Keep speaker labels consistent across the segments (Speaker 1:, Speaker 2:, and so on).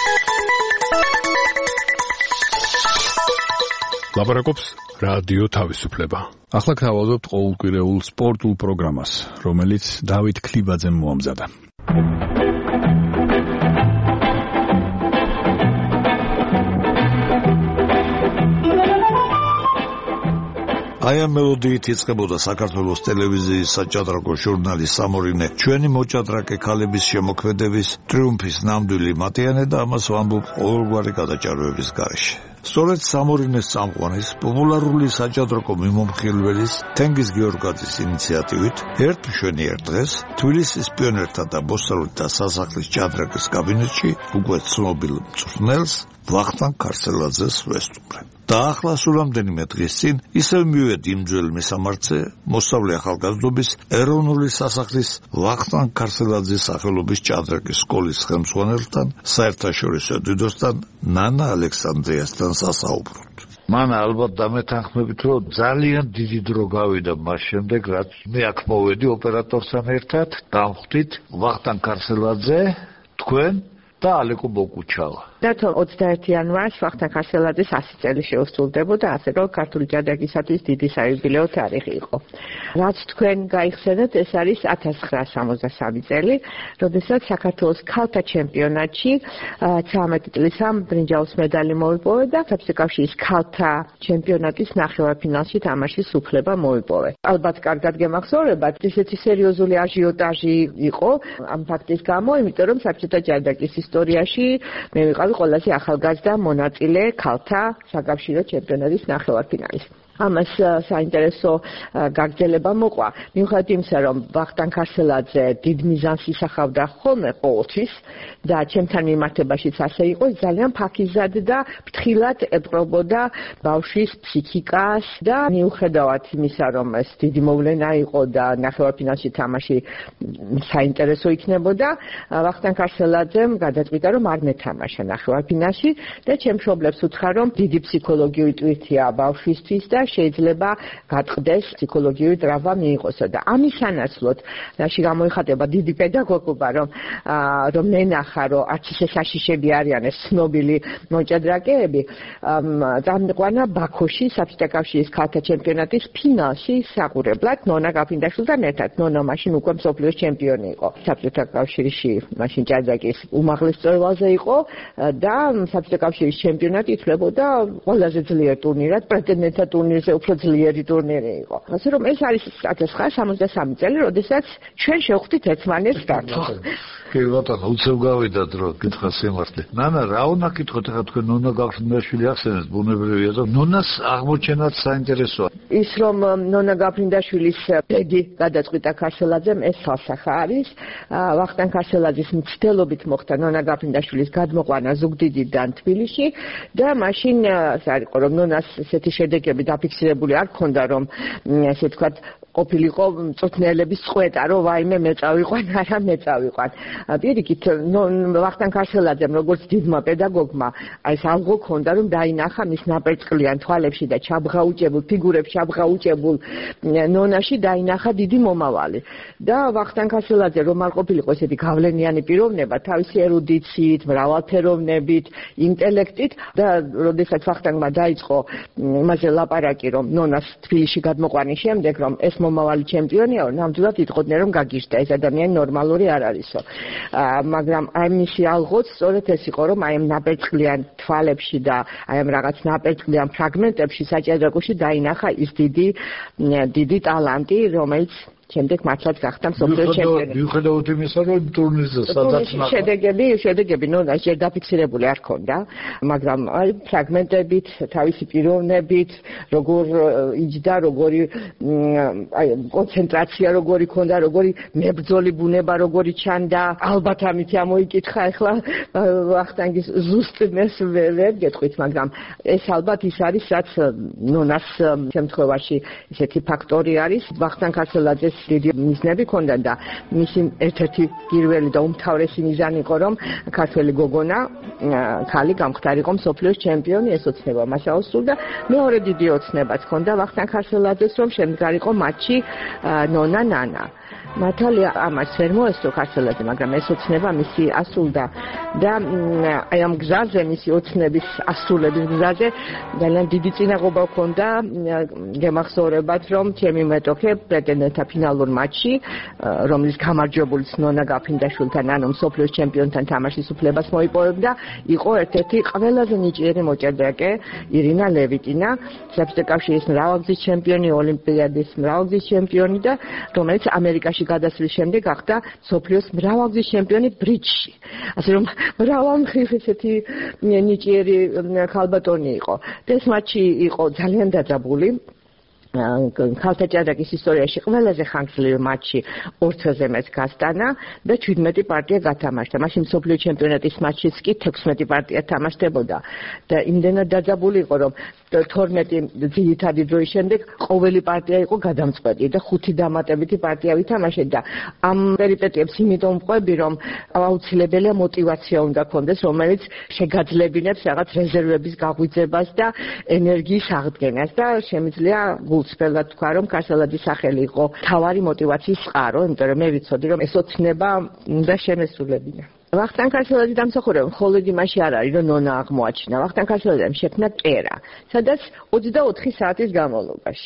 Speaker 1: ლაპარაკობს რადიო თავისუფლება.
Speaker 2: ახლა გთავაზობთ ყოველკვირეულ სპორტულ პროგრამას, რომელიც დავით ქლიბაძემ მოამზადა.
Speaker 3: აი ამ მელოდიით იწყებოდა საქართველოს ტელევიზიის საჭადრაკო ჟურნალი სამორინე ჩვენი მოჭადრაკე ქალების შემოქმედების ტრიუმფის ნამდვილი მატიანე და ამას ვამბობ ყოველგვარი გადაჭარბების გარეშე. სწორედ სამორინეს წამყვანის პოპულარული საჭადრაკო მიმომხილველის თენგიზ გიორგაძის ინიციატივით ერთ მშვენიერ დღეს თბილისის პიონერთა და ბოსტალთა სასახლის ჭადრაკის კაბინეტში უკვე ცნობილ მწვრთნელს ვახტანგ ქარსელაძეს ვესტუმრე. და ახლა სულ რამდენიმე დღის წინ ისევ მივედი იმ ძველ მისამართზე მოსწავლე ახალგაზრდობის ეროვნული სასახლის ვახტანგ ქარსელაძის სახელობის ჭადრაკის სკოლის ხელმძღვანელთან, საერთაშორისო დიდოსთან ნანა ალექსანდრიასთან სასაუბროთ.
Speaker 4: მან ალბათ დამეთანხმებით, რომ ძალიან დიდი დრო გავიდა მას შემდეგ, რაც მე აქ მოვედი ოპერატორთან ერთად, დამხვდით ვახტანგ ქარსელაძე, თქვენ და ალეკო ბოკუჩავა.
Speaker 5: დათო 21 იანვარს ვახტანგ ქარსელაძის 100 წელი შეუსრულდებოდა, ასე რომ ქართული ჭადრაკისათვის დიდი საიუბილეო თარიღი იყო. რაც თქვენ გაიხსენეთ, ეს არის 1963 წელი, როდესაც საქართველოს ქალთა ჩემპიონატში 13 წლის ამ ბრინჯაოს медаლი მოიპოვა და საბჭოთა კავშირის ქალთა ჩემპიონატის ნახევარფინალში თამაშის უფლება მოიპოვა. ალბათ კარგად გემახსოვრებათ, ესეთი სერიოზული აჟიოტაჟი იყო ამ ფაქტის გამო, იმიტომ რომ საბჭოთა ჭადრაკის ისტორიაში მე ვიყავი ყველაზე ახალგაზრდა მონაწილე ქალთა საკავშირო ჩემპიონატის ნახევარფინალის. ამას საინტერესო გაგრძელება მოყვა. მიუხედავად იმისა, რომ ვახტანგ ქარსელაძე დიდ მიზანს ისახავდა ხოლმე ყოველთვის და ჩემთან მიმართებაშიც ასე იყო, ძალიან ფაქიზად და ფრთხილად ეპყრობოდა ბავშვის ფსიქიკას და მიუხედავად იმისა, რომ ეს დიდი მოვლენა იყო და ნახევარფინალში თამაში საინტერესო იქნებოდა, ვახტანგ ქარსელაძემ გადაწყვიტა, რომ არ მეთამაშა ნახევარფინალში და ჩემ მშობლებს უთხრა, რომ დიდი ფსიქოლოგიური ტვირთია ბავშვისთვის და შეიძლება გატყდეს ფსიქოლოგიური ტრავმა მიიღოსო და ამის სანაცვლოდ რაში გამოიხატება დიდი პედაგოგობა, რომ ნენახა, რომ არც ისე საშიშები არიან ეს ცნობილი მოჭადრაკეები, წამყვანა ბაქოში საბჭოთა კავშირის ქალთა ჩემპიონატის ფინალში საყურებლად ნონა გაფრინდაშვილთან ერთად. ნონა მაშინ უკვე მსოფლიოს ჩემპიონი იყო. საბჭოთა კავშირში მაშინ ჭადრაკის უმაღლეს მწვერვალზე იყო და საბჭოთა კავშირის ჩემპიონატი ითვლებოდა ყველაზე ძლიერ ტურნირად, პრეტენდენტთა ტურნირზე უფრო ძლიერი ტურნირი იყო. ასე რომ ეს არის 1963 წელი, როდესაც ჩვენ შევხვდით ერთმანეთს დართო.
Speaker 4: კი ბატონო, უცებ გავიდა დრო, გითხრა სიმართლე. ნანა, რა უნდა გითხოთ ახლა თქვენ ნონა გაფრინდაშვილი ახსენეთ, ბუნებრივია და ნონას აღმოჩენაც საინტერესოა.
Speaker 5: ის რომ ნონა გაფრინდაშვილის დედი გადაწყვიტა ქარსელაძემ ეს falsafa არის. ვახტანგ ქარსელაძის მცდელობით მოხდა ნონა გაფრინდაშვილის გადმოყვანა ზუგდიდიდან თბილისში და მაშინ ეს არის რომ ნონას ესეთი შედეგები დაფიქსირებული არ ქონდა, რომ ესე ვთქვათ ყოფილიყო მწვრთნელების წყვეტა, რომ ვაიმე მეწავიყვან, არა მეწავიყვან. პირიქით, ვახტანგ ქარსელაძემ როგორც დიდმა პედაგოგმა, ეს ალღო ქონდა, რომ დაინახა მის ნაპერწკლიან თვალებში და ჩაბღაუჭებულ ფიგურებში ჩაბღაუჭებულ ნონაში დაინახა დიდი მომავალი. და ვახტანგ ქარსელაძე რომ არ ყოფილიყო ესეთი გავლენიანი პიროვნება, თავისი ერუდიციით, მრავალფეროვნებით, ინტელექტით და როდესაც ვახტანგმა დაიწყო იმაზე ლაპარაკი, რომ ნონას თბილისში გადმოყვანის შემდეგ, რომ ეს მომავალი ჩემპიონია, ნამდვილად იტყოდნენ, რომ გაგიჟდა, ეს ადამიანი ნორმალური არ არისო. მაგრამ აი მისი ალღოც სწორედ ეს იყო, რომ აი ამ ნაპერწკლიან თვალებში და აი ამ რაღაც ნაპერწკლიან ფრაგმენტებში საჭადრაკოში დაინახა ის დიდი ტალანტი, რომელიც შემდეგ მართლაც გახდა მსოფლიოს ჩემპიონი.
Speaker 4: მიუხედავად იმისა, რომ ტურნირზე სადაც
Speaker 5: შედეგები ნონას ჯერ დაფიქსირებული არ ქონდა, მაგრამ აი ფრაგმენტებით, თავისი პიროვნებით, როგორ იჯდა, როგორი აი კონცენტრაცია როგორი ქონდა, როგორი მებრძოლი ბუნება როგორი ჩანდა, ალბათ ამით ამოიკითხა ახლა ვახტანგის ზუსტნეს ვერ გეტყვით, მაგრამ ეს ალბათ ის არის, რაც ნონას შემთხვევაში ესეთი ფაქტორი არის. ვახტანგ ქარსელაძეს დიდი მიზნები ქონდა და მისი ერთ-ერთი პირველი და უმთავრესი მიზანი იყო, რომ ქართველი გოგონა ქალი გამختارიყო მსოფლიოს ჩემპიონი, ეს ოცნება მას აუსრულდა. მეორე დიდი ოცნებაც ქონდა ვახტანგ ქარსელაძეს, რომ შემდგარიყო მატჩი ნონა ნანა. მართალია ამას ვერ მოესწრო ქარსელაძე, მაგრამ ეს ოცნება მისი ასრულდა და აი ამ გზაზე მისი ოცნების ასრულების გზაზე ძალიან დიდი წინაღობა ჰქონდა გემახსოვრებათ რომ ჩემი მეტოქე პრეტენდენტთა ფინალურ მატჩში რომლის გამარჯვებულიც ნონა გაფრინდაშვილთან ანუ მსოფლიოს ჩემპიონთან თამაშის უფლებას მოიპოვებდა იყო ერთ-ერთი ყველაზე ნიჭიერი მოჭადრაკე ირინა ლევიტინა საბჭოთა კავშირის მრავალგზის ჩემპიონი ოლიმპიადის მრავალგზის ჩემპიონი და რომელიც ამერიკაში გადასვლის შემდეგ გახდა მსოფლიოს მრავალგზის ჩემპიონი ბრიჯში ასე რომ მრავალმხრივ ესეთი ნიჭიერი ქალბატონი იყო და ეს მატჩი იყო ძალიან დაძაბული ქალთა ჭადრაკის ისტორიაში ყველაზე ხანგრძლივი მატჩი 2 თვეზე მეც გასტანა და 17 პარტია გათამაშდა. მაშინ მსოფლიო ჩემპიონატის მატჩიც კი 16 პარტია თამაშდებოდა და იმდენად დაძაბული იყო რომ 12 ძირითადი დროის შემდეგ ყოველი პარტია იყო გადამწყვეტი და 5 დამატებითი პარტია ვითამაშეთ და ამ პერიპეტიებს იმიტომ ვყვები რომ აუცილებელია мотиваცია უნდა გქონდეს რომელიც შეგაძლებინებს რაღაც რეზერვების გაღვიძებას და ენერგიის აღდგენას და შემიძლია სპელად თქვა რომ კასელაძის სახელი იყო თავარი мотиваციის წყარო, იმიტომ რომ მე ვიცოდი რომ ეს ოცნება უნდა შემესრულებინა. ვახტანგ კასელაძე დამსახურება მხოლოდ იმაში არ არის რომ ნონა აღმოაჩინა. ვახტანგ კასელაძემ შექმნა კერა, სადაც 24 საათის განმავლობაში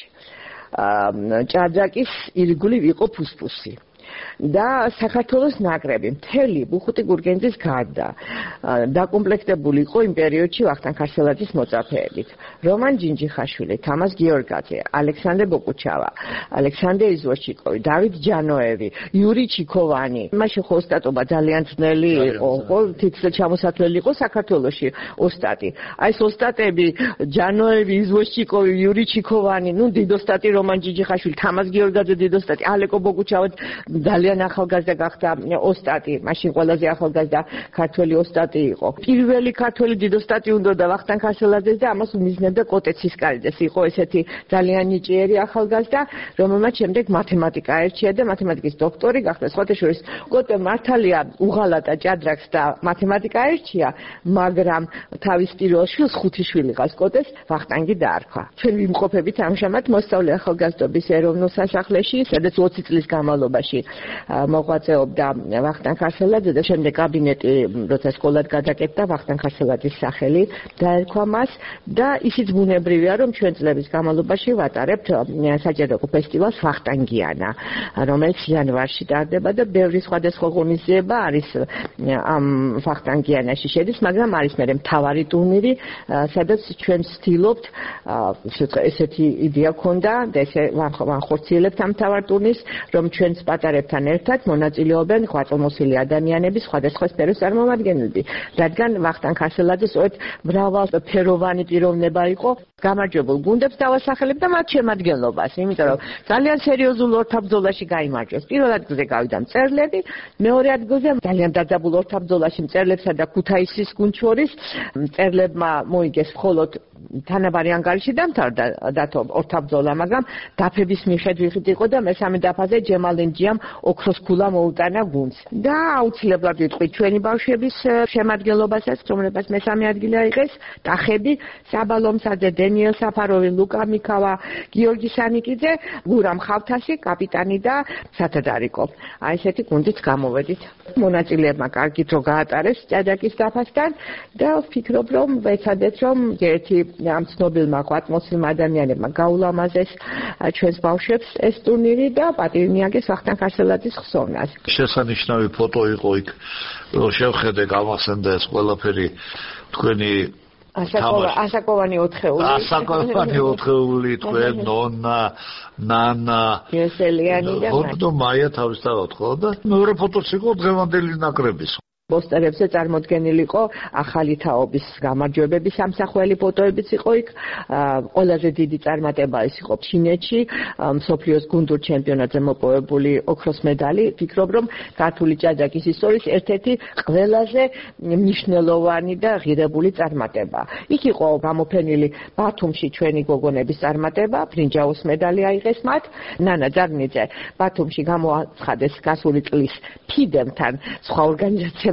Speaker 5: ჭადრაკის ირგვლივ იყო ფუსფუსი. და საქართველოს ნაკრები მთელი ბუხუტი გურგენძის გარდა დაკომპლექტებული იყო იმ პერიოდში ვახტანგ ქარსელაძის მოწაფეებით. რომან ჯინჯიხაშვილი, თამაზ გიორგაძე, ალექსანდრე ბოკუჩავა, ალექსანდრე იზვოშჩიკოვი, დავით ჯანოევი, იური ჩიქოვანი. მაშინ ხო ოსტატობა ძალიან ძნელი იყო, ხო თითქოს ჩამოსათვლელი იყო საქართველოში ოსტატი. აი ეს ოსტატები ჯანოევი, იზვოშჩიკოვი, იური ჩიქოვანი, ნუ დიდოსტატი რომან ჯინჯიხაშვილი, თამაზ გიორგაძე დიდოსტატი, ალეკო ბოკუჩავა ძალიან ახალგაზრდა გახდა ოსტატი, მაშინ ყველაზე ახალგაზრდა ქართველი ოსტატი იყო. პირველი ქართველი დიდოსტატი უნდა ვახტანგ ქარსელაძეს და ამას უმიზნებდა კოტე ცისკარიძეს. იყო ესეთი ძალიან ნიჭიერი ახალგაზრდა, რომელმაც შემდეგ მათემატიკა აერჩია და მათემატიკის დოქტორი გახდა. სხვათა შორის კოტე მართალია უღალატა ჭადრაკს და მათემატიკა აერჩია, მაგრამ თავის პირველ შვილს 5 შვილი ყავს კოტეს, ვახტანგი დაარქვა. ჩვენ ვიმყოფებით ამჟამად მოსწავლე ახალგაზრდობის ეროვნულ სასახლეში, სადაც 20 წლის განმავლობაში მოღვაწეობდა ვახტანგ ქარსელაძე და შემდეგ კაბინეტი როცა სკოლად გადაკეთდა ვახტანგ ქარსელაძის სახელი დაერქვა მას და ისიც ბუნებრივია რომ ჩვენ წლების განმავლობაში ვატარებთ საჯარიმო ფესტივალს ვახტანგიანა რომელიც იანვარში ტარდება და ბევრი სხვადასხვა ღონისძიება არის ამ ვახტანგიანაში შედის მაგრამ არის მე მთავარი ტურნირი სადაც ჩვენ ვცდილობთ ესეთი იდეა ქონდა და ესე ვანხორციელებთ ამ მთავარ ტურნირს რომ ჩვენს პატარებთან ერთად მონაწილეობენ ღვაწლმოსილი ადამიანები სხვადასხვა სფეროს წარმომადგენლები რადგან ვახტანგ ქარსელაძე სწორედ მრავალფეროვანი პიროვნება იყო გამარჯვებულ გუნდებს დავასახელებ და მათ შემადგენლობას იმიტომ რომ ძალიან სერიოზულ ორთაბრძოლაში გაიმარჯვეს პირველ ადგილზე გავიდა მწერლები მეორე ადგილზე ძალიან დაძაბულ ორთაბრძოლაში მწერლებსა და ქუთაისის გუნდს შორის მწერლებმა მოიგეს მხოლოდ თანაბარი ანგარიში დამთავრდა დათო ორთაბრძოლა მაგრამ დაფების მიხედვით იყო და მესამე დაფაზე ჯემალენჯიამ ოქროს ქულა მოუტანა გუნდს და აუცილებლად ვიტყვით ჩვენი ბავშვების შემადგენლობასაც რომლებსაც მესამე ადგილი აიღეს ტახები საბალომსაძე დენიელ საფაროვი ლუკა მიქავა გიორგი სანიკიძე გურამ ხავთასი კაპიტანი და სათადარიკო აი ესეთი გუნდით გამოვედით მონაწილეებმა კარგი დრო გაატარეს ჭადრაკის დაფასთან და ვფიქრობ რომ ვეცადეთ რომ ერთი ამ ცნობილმა ღვაწლმოსილმა ადამიანებმა გაულამაზეს ჩვენს ბავშვებს ეს ტურნირი და პატივი მიაგეს ვახტანგ ქარსელაძის ხსოვნას.
Speaker 4: შესანიშნავი ფოტო იყო იქ შევხედე გამახსენდა ეს ყველაფერი თქვენი
Speaker 5: ასაკოვანი ოთხეული თქვენ ნონა ნანა ესელიანი და
Speaker 4: ფოტო მაია თავისთავად ხო და მეორე ფოტოც იყო დღევანდელი ნაკრების
Speaker 5: პოსტერებზე წარმოდგენილი იყო ახალი თაობის გამარჯვებების სამსახველი ფოტოებიც იყო იქ ყველაზე დიდი წარმატება ის იყო ჩინეთში მსოფლიოს გუნდურ ჩემპიონატზე მოპოვებული ოქროს მედალი ვფიქრობ რომ ქართული ჭადრაკის ისტორიის ერთ-ერთი ყველაზე მნიშვნელოვანი და ღირებული წარმატება იქ იყო გამოფენილი ბათუმში ჩვენი გოგონების წარმატება ბრინჯაოს მედალი აიღეს მათ ნანა ძარნიძე ბათუმში გამოაცხადეს გასული წლის ფიდემთან სხვა ორგანიზაციამ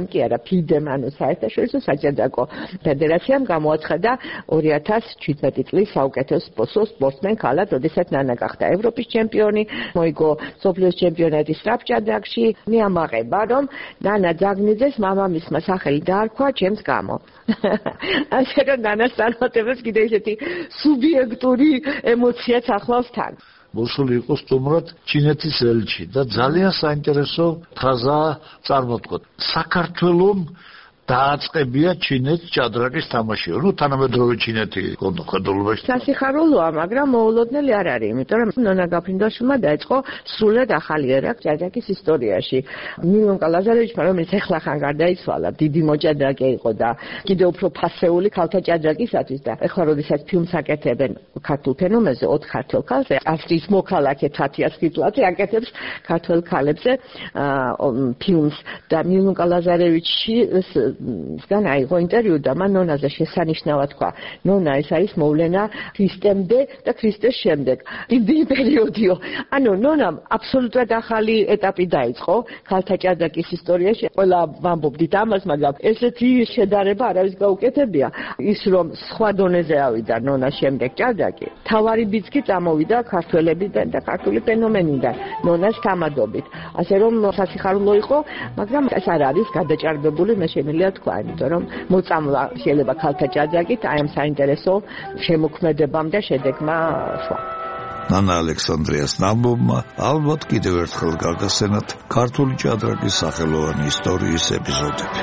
Speaker 5: ფედერაციამ კი არა, ფიდემ, ანუ საერთაშორისო საჭადრაკო ფედერაციამ გამოაცხადა 2017 წლის საუკეთესო სპორტსმენ ქალად, როდესაც ნანა გახდა ევროპის ჩემპიონი, მოიგო მსოფლიოს ჩემპიონატი სწრაფჭადრაკში. მიამაყება, რომ ნანა ძაგნიძეს მამამისმა სახელი დაარქვა ჩემს გამო. ასე რომ ნანას წარმატებას კიდე ისეთი სუბიექტური ემოციაც ახლავს თან.
Speaker 4: მოსული იყო სტუმრად ჩინეთის ელჩი და ძალიან საინტერესო ფრაზაა წარმოთქვათ. საქართველოს დააწყებია ჩინეთის ჭადრაკის თამაში. ნუ თანამედროვე ჩინეთი ჰქონდა ხედულობაში.
Speaker 5: სასიხარულოა, მაგრამ მოულოდნელი არ არის, იმიტომ რომ ნონა გაფრინდაშვილმა დაიწყო სრულად ახალი ერა ჭადრაკის ისტორიაში. მილონკა ლაზარევიჩმა, რომელიც ეხლახან გარდაიცვალა, დიდი მოჭადრაკე იყო და კიდევ უფრო ფასეული ქალთა ჭადრაკისათვის და ეხლა როდესაც ფილმს აკეთებენ ქართულ ფენომენზე 4 ქართველ ქალზე, ავსტრიის მოქალაქე თათია სკიტლაძე აკეთებს ქართველ ქალებზე ფილმს და მილონკა ლაზარევიჩი სგან აიღო ინტერვიუ და მან ნონაზე შესანიშნავად თქვა, ნონა ეს არის მოვლენა ქრისტემდე და ქრისტეს შემდეგ. დიდი პერიოდიო. ანუ ნონამ აბსოლუტურად ახალი ეტაპი დაიწყო ქალთა ჭადრაკის ისტორიაში. ყველა ვამბობდით ამას, მაგრამ ესეთი შედარება არავის გაუკეთებია. ის რომ სხვა დონეზე ავიდა ნონა შემდეგ ჭადრაკი, თავარი ბიძგი წამოვიდა ქართველებიდან და ქართული ფენომენიდან ნონას თამადობით. ასე რომ სასიხარულო იყო, მაგრამ ეს არ არის გადაჭარბებული მე შემიძლია თქვა, იმიტომ რომ მოწამლა შეიძლება ქალთა ჭადრაკით აი ამ საინტერესო შემოქმედებამ და შედეგმა შვა.
Speaker 3: ნანა ალექსანდრიას ნამბობმა ალბათ კიდევ ერთხელ გაგასცენათ ქართული ჭადრაკის სახელოვანი ისტორიის ეპიზოდები.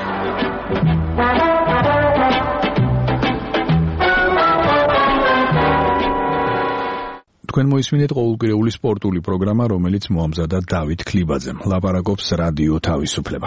Speaker 2: თქვენ მოისმინეთ ყოველკვირეული სპორტული პროგრამა, რომელიც მოამზადა დავით ქლიბაძემ. ლაპარაკობს რადიო თავისუფლება.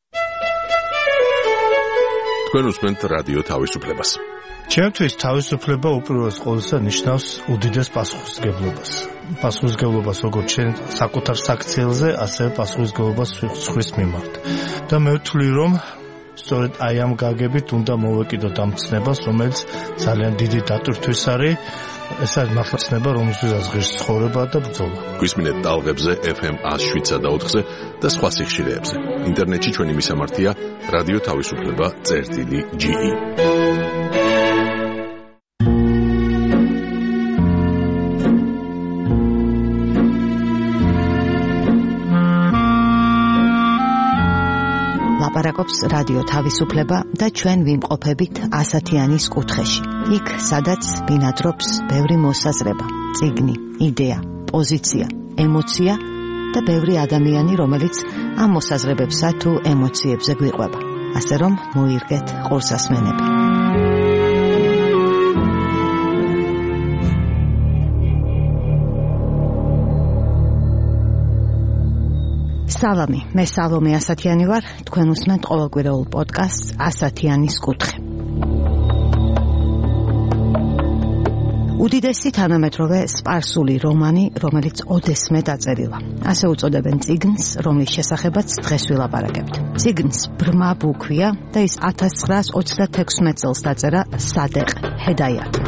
Speaker 1: თქვენ უსმენთ რადიო თავისუფლებას.
Speaker 6: ჩემთვის თავისუფლება უპირველეს ყოვლისა ნიშნავს უდიდეს პასუხისმგებლობას. პასუხისმგებლობას როგორც შენ საკუთარ საქციელზე, ასევე პასუხისმგებლობას სხვის მიმართ. და მე ვთვლი, რომ სწორედ აი ამ გაგებით უნდა მოვეკიდოთ ამ ცნებას, რომელიც ძალიან დიდი დატვირთვის არის. ეს არის მართლა ცნება, რომელსაც ღირს ცხოვრება და ბრძოლა.
Speaker 1: გვისმინეთ ტალღებზე FM 107.4-ზე და სხვა სიხშირეებზე. ინტერნეტში ჩვენი მისამართია რადიო თავისუფლება.ge.
Speaker 7: ლაპარაკობს რადიო თავისუფლება და ჩვენ ვიმყოფებით ასათიანის კუთხეში. იქ, სადაც ბინადრობს ბევრი მოსაზრება, წიგნი, იდეა, პოზიცია, ემოცია და ბევრი ადამიანი, რომელიც ამ მოსაზრებებსა თუ ემოციებზე გვიყვება. ასე რომ მოირგეთ ყურსასმენები. სალამი, მე სალომე ასათიანი ვარ, თქვენ უსმენთ ყოველკვირეულ პოდკასტს ასათიანის კუთხე. უდიდესი თანამედროვე სპარსული რომანი, რომელიც ოდესმე დაწერილა. ასე უწოდებენ წიგნს, რომლის შესახებაც დღეს ვილაპარაკებთ. წიგნს ბრმა ბუქვია და ის 1936 წელს დაწერა სადეყ ჰედაიათმა.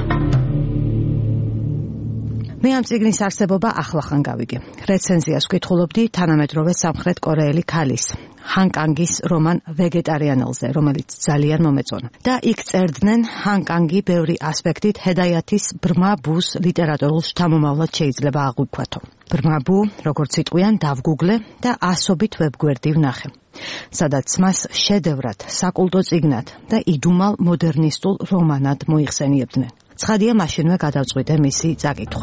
Speaker 7: მე ამ წიგნის არსებობა ახლახან გავიგე. რეცენზიას ვკითხულობდი თანამედროვე სამხრეთ კორეელი ქალის, ჰან კანგის რომან ვეგეტარიანელზე, რომელიც ძალიან მომეწონა. და იქ წერდნენ, ჰან კანგი ბევრი ასპექტით ჰედაიათის ბრმა ბუს ლიტერატურულ შთამომავლად შეიძლება აღვიქვათო. ბრმა ბუ, როგორც იტყვიან, დავგუგლე და ასობით ვებგვერდი ვნახე. სადაც მას შედევრად, საკულტო წიგნად და იდუმალ მოდერნისტულ რომანად მოიხსენიებდნენ. ცხადია, მაშინვე გადავწყვიტე მისი წაკითხვა.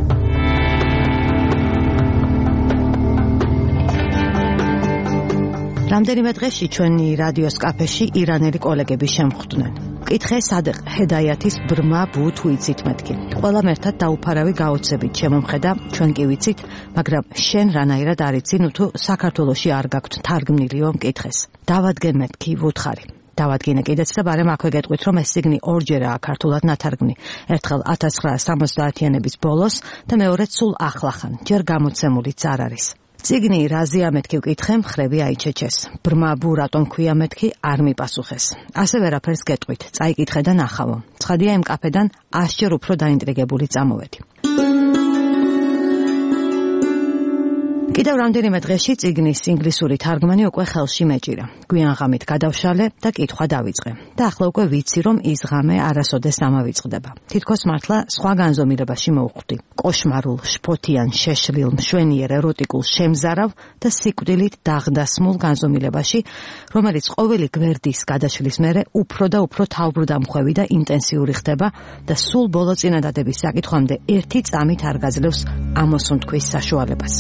Speaker 7: რამდენიმე დღეში ჩვენი რადიოს კაფეში ირანელი კოლეგები შემხვდნენ. მკითხე სადეყ ჰედაიათის ბრმა ბუ თუ იცით მეთქი. ყველამ ერთად დაუფარავი გაოცებით შემომხედა, ჩვენ კი ვიცით, მაგრამ შენ რანაირად არ იცი, ნუ თუ საქართველოში არ გაქვთ თარგმნილიო მკითხეს. დავადგე მეთქი ვუთხარი. დავადგინე კიდეც და ბარემ აქვე გეტყვით, რომ ეს წიგნი ორჯერაა ქართულად ნათარგმნი. ერთხელ 1970-იანების ბოლოს და მეორედ სულ ახლახან, ჯერ გამოცემულიც არ არის. წიგნი რაზეა მეთქი ვკითხე, მხრები აიჩეჩეს. ბრმა ბუ რატომ ქვია მეთქი, არ მიპასუხეს. ასე ვერაფერს გეტყვით, წაიკითხე და ნახავო. ცხადია იმ კაფედან 100-ჯერ უფრო დაინტრიგებული წამოვედი. კიდევ რამდენიმე დღეში წიგნის ინგლისური თარგმანი უკვე ხელში მეჭირა. გვიან ღამით გადავშალე და კითხვა დავიწყე. და ახლა უკვე ვიცი, რომ ის ღამე არასოდეს ამავიწყდება. თითქოს მართლა სხვა განზომილებაში მოვხვდი. კოშმარულ, შფოთიან, შეშლილ, მშვენიერ, ეროტიკულ, შემზარავ და სიკვდილით დაღდასმულ განზომილებაში, რომელიც ყოველი გვერდის გადაშლის მერე უფრო და უფრო თავბრუდამხვევი და ინტენსიური ხდება და სულ ბოლო წინადადების საკითხამდე ერთი წამით არ გაძლევს ამოსუნთქვის საშუალებას.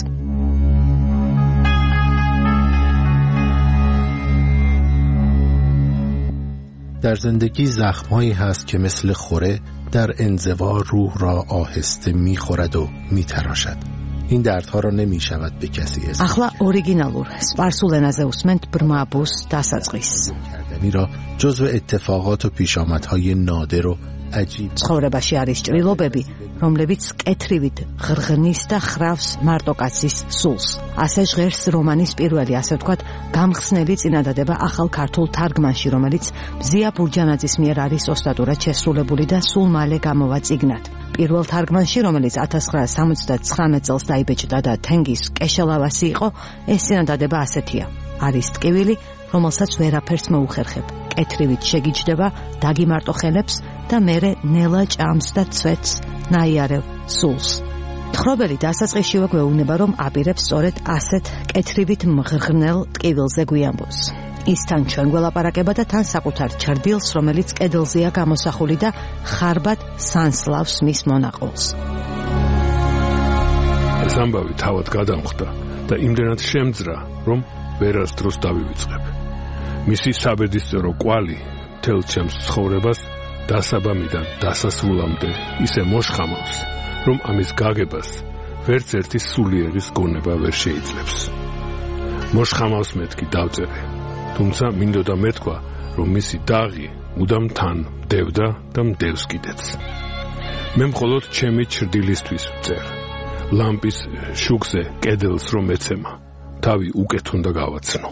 Speaker 8: در زندگی زخم‌هایی هست که مثل خوره در انزوا روح را آهسته می‌خورد و می‌تراشد. این دردها را نمی‌شود به کسی اسم.
Speaker 7: ახლა ორიგინალურ სპარსულ ენაზე უსმენთ ბრმაბუს დასაწყისს.
Speaker 8: کردنی را جزو اتفاقات و پیشامدهای نادر و عجیب.
Speaker 7: ცხოვრებაში არის ჭრილობები, რომლებიც კეთრივით ღრღნის და ხრავს მარტოკაცის სულს. ასე ჟღერს რომანის პირველი, ასე ვთქვათ, გამხსნელი წინადადება ახალ ქართულ თარგმანში, რომელიც მზია ბურჯანაძის მიერ არის ოსტატურად შესრულებული და სულ მალე გამოვა წიგნად. პირველ თარგმანში, რომელიც 1979 წელს დაიბეჭდა და თენგის კეშალავასი იყო, ეს წინადადება ასეთია. არის ტკივილი, რომელსაც ვერაფერს მოუხერხებ. კეთრივით შეგიჯდება, დაგიმარტო ხელებს და მერე ნელა ჭამს და ცვეთს ნაიარევ სულს. თხრობელი დასაწყისშივე გვეუბნება, რომ აპირებს სწორედ ასეთ კეთრივით მღრღნელ ტკივილზე გვიამბოს. ის თან ჩვენ გველაპარაკება და თან საკუთარ ჩრდილს, რომელიც კედელზეა გამოსახული და ხარბად სანსლავს მის მონაყოლს.
Speaker 1: ეს ამბავი თავად გადამხდა და იმდენად შემძრა, რომ ვერასდროს დავივიწყებ. მისი საბედისწერო კვალი მთელ ჩემს ცხოვრებას დასაბამიდან დასასრულამდე ისე მოშხამავს, რომ ამის გაგებას ვერც ერთი სულიერის გონება ვერ შეიძლებს. მოშხამავს მეთქი დავწერე, თუმცა მინდოდა მეთქვა, რომ მისი დაღი მუდამ თან მდევდა და მდევს კიდეც. მე მხოლოდ ჩემი ჩრდილისთვის ვწერ. ლამპის შუქზე კედელს რომ ეცემა, თავი უკეთ უნდა გავაცნო.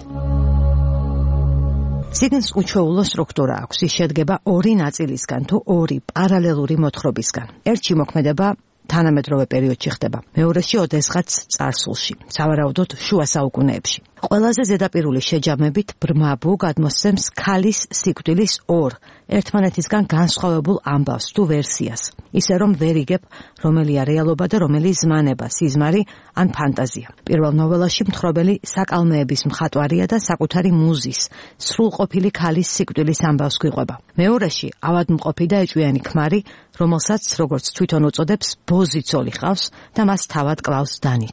Speaker 7: წიგნს უჩვეულო სტრუქტურა აქვს. ის შედგება ორი ნაწილისგან თუ ორი პარალელური მოთხრობისგან. ერთში მოქმედება თანამედროვე პერიოდში ხდება, მეორეში ოდესღაც წარსულში, სავარაუდოდ შუა საუკუნეებში. ყველაზე ზედაპირული შეჯამებით ბრმაბუ გადმოსცემს ქალის სიკვდილის ორ ერთმანეთისგან განსხვავებულ ამბავს თუ ვერსიას, ისე რომ ვერ იგებ რომელია რეალობა და რომელი ზმანება, სიზმარი ან ფანტაზია. პირველ ნოველაში მთხრობელი საკალმეების მხატვარია და საკუთარი მუზის, სრულყოფილი ქალის სიკვდილის ამბავს გვიყვება. მეორეში ავადმყოფი და ეჭვიანი ქმარი, რომელსაც როგორც თვითონ უწოდებს, ბოზიცოლი ყავს და მას თავად კლავს დანით.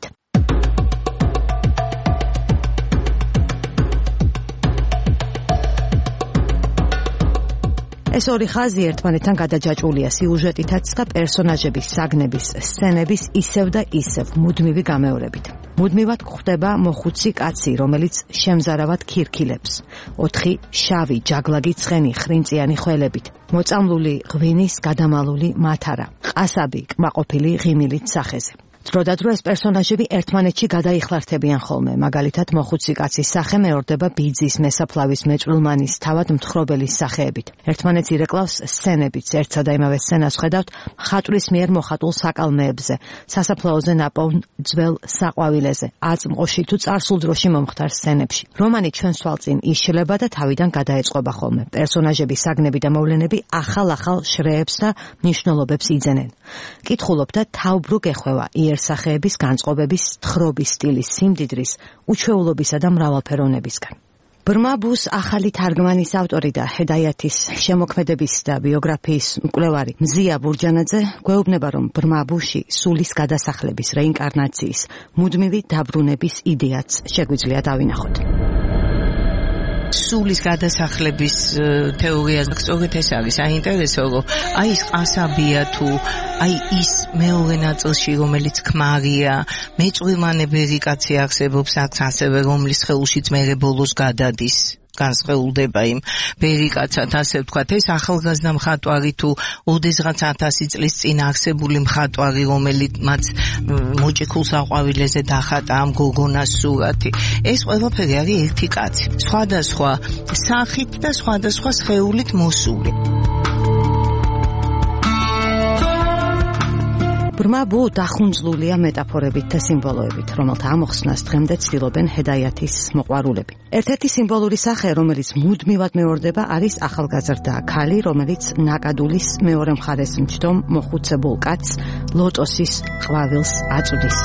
Speaker 7: ეს ორი ხაზი ერთმანეთთან გადაჯაჭვულია სიუჟეტითაც და პერსონაჟების საგნების სცენების ისევ და ისევ მუდმივი გამეორებით. მუდმივად გვხვდება მოხუცი კაცი, რომელიც შემზარავად ქირქილებს. 4 შავი ჯაგლაგი ცხენი ხრინწიანი ხველებით, მოწამლული ღვინის გადამალული მათარა, ყასაბი კმაყოფილი ღიმილით სახეზე. დროდადრო ეს პერსონაჟები ერთმანეთში გადაიხლართებიან ხოლმე. მაგალითად, მოხუცი კაცის სახე მეორდება ბიძის, მესაფლავის, მეჭვილმანის, თავად მთხრობელის სახეებით. ერთმანეთს ირეკლავს სცენებიც. ერთსა და იმავე სცენას ხედავთ მხატვრის მიერ მოხატულ საკალმეებზე, სასაფლაოზე ნაპოვნ ძველ საყვავილეზე, აწმყოში თუ წარსულ დროში მომხდარ სცენებში. რომანი ჩვენს თვალწინ იშლება და თავიდან გადაეწყობა ხოლმე. პერსონაჟების საგნები და მოვლენები ახალ-ახალ შრეებს და მნიშვნელობებს იძენენ. კითხულობ და თავბრუკ ეხვევა იერსახეების განწყობების, თხრობის სტილის, სიმდიდრის, უჩვეულობისა და მრავალფეროვნებისგან. ბრმაბუს ახალი თარგმანის ავტორი და ჰედაიათის შემოქმედების და ბიოგრაფიის მკვლევარი მზია ბურჯანაძე გვეუბნება, რომ ბრმაბუში სულის გადასახლების, რეინკარნაციის, მუდმივი დაბრუნების იდეაც შეგვიძლია დავინახოთ.
Speaker 9: სულის გადასახლების თეორია სწორედ ეს არის საინტერესო, რომ აი ეს ყასაბია თუ აი ის მეორე ნაწილში, რომელიც ქმარია, მეჭვირმანებელი კაცი არსებობს აქ ასევე, რომლის ხელშიც მერე ბოლოს გადადის. განსხეულდება იმ ბერიკაცად, ასე ვთქვათ, ეს ახალგაზრდა მხატვარი თუ ოდესღაც 1000 წლის წინ არსებული მხატვარი, რომელმაც მოჭიქულ საყვავილეზე დახატა ამ გოგონას სურათი. ეს ყველაფერი არის ერთი კაცი, სხვადასხვა სახით და სხვადასხვა სხეულით მოსული.
Speaker 7: ბრმა ბუ დახუნძლულია მეტაფორებით და სიმბოლოებით, რომელთა ამოხსნას დღემდე ცდილობენ ჰედაიათის მოყვარულები. ერთ-ერთი სიმბოლური სახე, რომელიც მუდმივად მეორდება, არის ახალგაზრდა ქალი, რომელიც ნაკადულის მეორე მხარეს მჯდომ მოხუცებულ კაცს ლოტოსის ყვავილს აწვდის.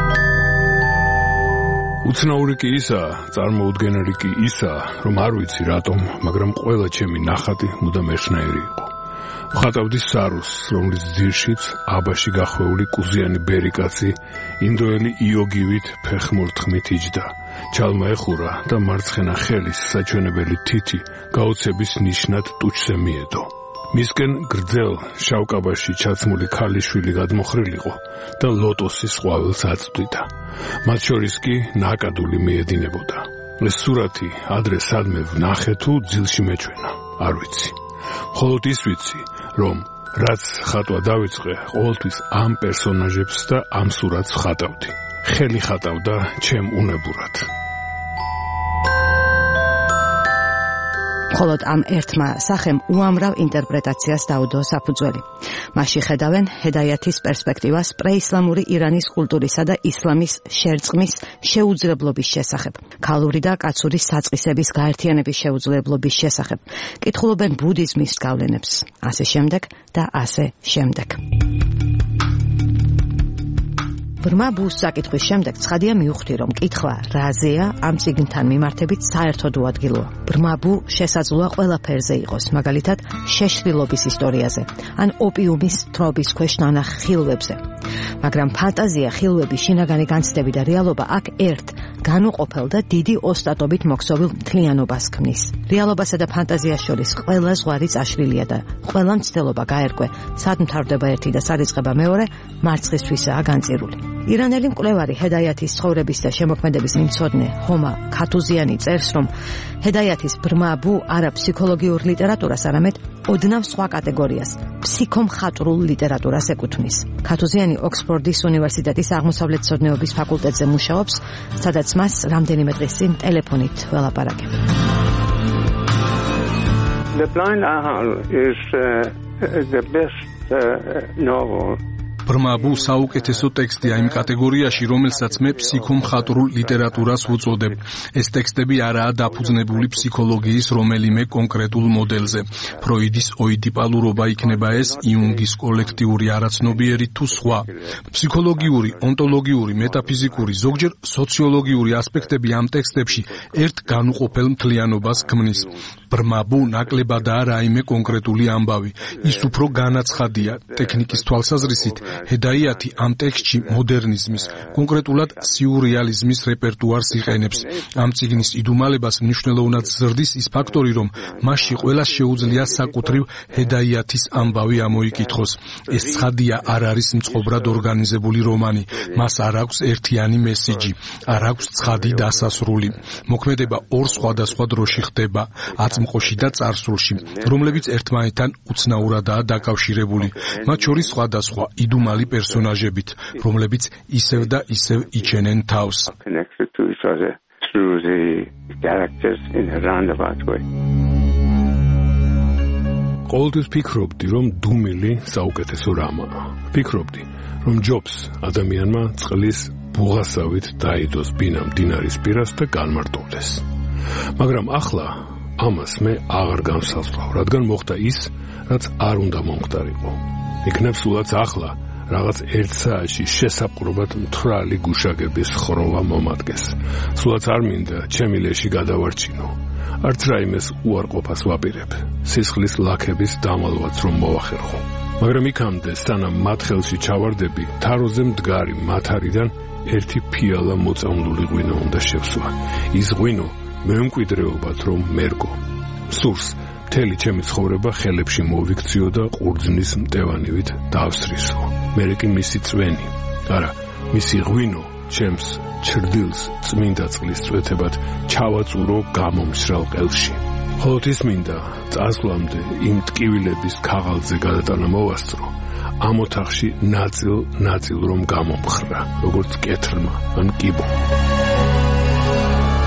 Speaker 1: უცნაური კი ისა, წარმოუდგენელი კი ისა, რომ არ ვიცი რატომ, მაგრამ ყველა ჩემი ნახატი მუდამ ერთნაირი იყო. ვხატავდი სარუს, რომლის ძირშიც აბაში გახვეული კუზიანი ბერიკაცი ინდოელი იოგივით ფეხმორთხმით იჯდა. ჩალმა ეხურა და მარცხენა ხელის საჩვენებელი თითი გაუცების ნიშნად ტუჩზე მიედო. მისკენ გრძელ შავკაბაში ჩაცმული ქალიშვილი გადმოხრილიყო და ლოტოსის ყვავილს აწვდიდა. მათ შორის კი ნაკადული მიედინებოდა. ეს სურათი ადრე სადმე ვნახე თუ ძილში მეჩვენა, არ ვიცი. მხოლოდ ის ვიცი, რომ რაც ხატვა დავიწყე, ყოველთვის ამ პერსონაჟებს და ამ სურათს ხატავდი. ხელი ხატავდა ჩემ უნებურად.
Speaker 7: მხოლოდ ამ ერთმა სახემ უამრავ ინტერპრეტაციას დაუდო საფუძველი. მასში ხედავენ ჰედაიათის პერსპექტივას პრეისლამური ირანის კულტურისა და ისლამის შერწყმის შეუძლებლობის შესახებ, ქალური და კაცური საწყისების გაერთიანების შეუძლებლობის შესახებ. კითხულობენ ბუდიზმის გავლენებს, ასე შემდეგ და ასე შემდეგ. ბრმა ბუს საკითხვის შემდეგ ცხადია მივხვდი, რომ კითხვა რაზეა ამ წიგნთან მიმართებით საერთოდ უადგილოა. ბრმა ბუ შესაძლოა ყველაფერზე იყოს, მაგალითად შეშლილობის ისტორიაზე, ან ოპიუმის თრობის ქვეშ ნანახ ხილვებზე. მაგრამ ფანტაზია, ხილვები, შინაგანი განცდები და რეალობა აქ ერთ განუყოფელ და დიდი ოსტატობით მოქსოვილ მთლიანობას ქმნის. რეალობასა და ფანტაზიას შორის ყველა ზღვარი წაშლილია და ყველა მცდელობა გაერკვე, სად მთავრდება ერთი და სად იწყება მეორე, მარცხისთვისაა განწირული. ირანელი მკვლევარი ჰედაიათის ცხოვრების და შემოქმედების მიმცოდნე ჰომა ქათუზიანი წერს, რომ ჰედაიათის ბრმა ბუ არა ფსიქოლოგიურ ლიტერატურას, არამედ ოდნავ სხვა კატეგორიას, ფსიქომხატვრულ ლიტერატურას ეკუთვნის. ქათუზიანი ოქსფორდის უნივერსიტეტის აღმოსავლეთმცოდნეობის ფაკულტეტზე მუშაობს, სადაც მას რამდენიმე დღის წინ ტელეფონით ველაპარაკე.
Speaker 10: The Blind Owl is the best novel.
Speaker 11: ბრმა ბუ საუკეთესო ტექსტია იმ კატეგორიაში, რომელსაც მე ფსიქომხატვრულ ლიტერატურას ვუწოდებ. ეს ტექსტები არაა დაფუძნებული ფსიქოლოგიის რომელიმე კონკრეტულ მოდელზე. ფროიდის ოიდიპალურობა იქნება ეს, იუნგის კოლექტიური არაცნობიერი თუ სხვა. ფსიქოლოგიური, ონტოლოგიური, მეტაფიზიკური, ზოგჯერ სოციოლოგიური ასპექტები ამ ტექსტებში ერთ განუყოფელ მთლიანობას ქმნის. ბრმა ბუ ნაკლებადაა რაიმე კონკრეტული ამბავი. ის უფრო განაცხადია ტექნიკის თვალსაზრისით. ჰედაიათი ამ ტექსტში მოდერნიზმის, კონკრეტულად სიურრეალიზმის რეპერტუარს იყენებს. ამ წიგნის იდუმალებას მნიშვნელოვნად ზრდის ის ფაქტორი, რომ მასში ყველას შეუძლია საკუთრივ ჰედაიათის ამბავი ამოიკითხოს. ეს ცხადია არ არის მწყობრად ორგანიზებული რომანი. მას არ აქვს ერთიანი მესიჯი, არ აქვს ცხადი დასასრული. მოქმედება ორ სხვადასხვა დროში ხდება, აწმყოში და წარსულში, რომლებიც ერთმანეთთან უცნაურადაა დაკავშირებული. მათ შორის სხვადასხვა იდუმალი პერსონაჟებით, რომლებიც ისევ და ისევ იჩენენ თავს.
Speaker 1: ყოველთვის ფიქრობდი, რომ დუმილი საუკეთესო რამაა. ფიქრობდი, რომ ჯობს ადამიანმა წყლის ბუღასავით დაიდოს ბინა მდინარის პირას და განმარტოვდეს. მაგრამ ახლა ამას მე აღარ განსაზღვრავ, რადგან მოხდა ის, რაც არ უნდა მომხდარიყო. იქნებ სულაც ახლა რაღაც 1 საათში შესაყრობად მთვრალი გუშაგების ხროვა მომადგეს. სულაც არ მინდა ჩემი ლეში გადავარჩინო. არც რაიმეს უარყოფას ვაპირებ. სისხლის ლაქების დამალვაც რომ მოვახერხო. მაგრამ იქამდე, სანამ მათ ხელში ჩავარდები, თაროზე მდგარი მათარიდან ერთი ფიალა მოწამლული ღვინო უნდა შევსვა. ის ღვინო მეუმკვიდრეობად რომ მერგო. სურს მთელი ჩემი ცხოვრება ხელებში მოვიქციო და ყურძნის მტევანივით დავსრისო. მერე კი მისი წვენი, არა, მისი ღვინო ჩემს ჩრდილს წმინდა წყლის წვეთებად ჩავაწურო გამომშრალ ყელში. ხოლოდ ის მინდა წასვლამდე იმ ტკივილების ქაღალდზე გადატანა მოვასწრო, ამ ოთახში ნაწილ რომ გამომხრა, როგორც კეთრმა ან კიბო.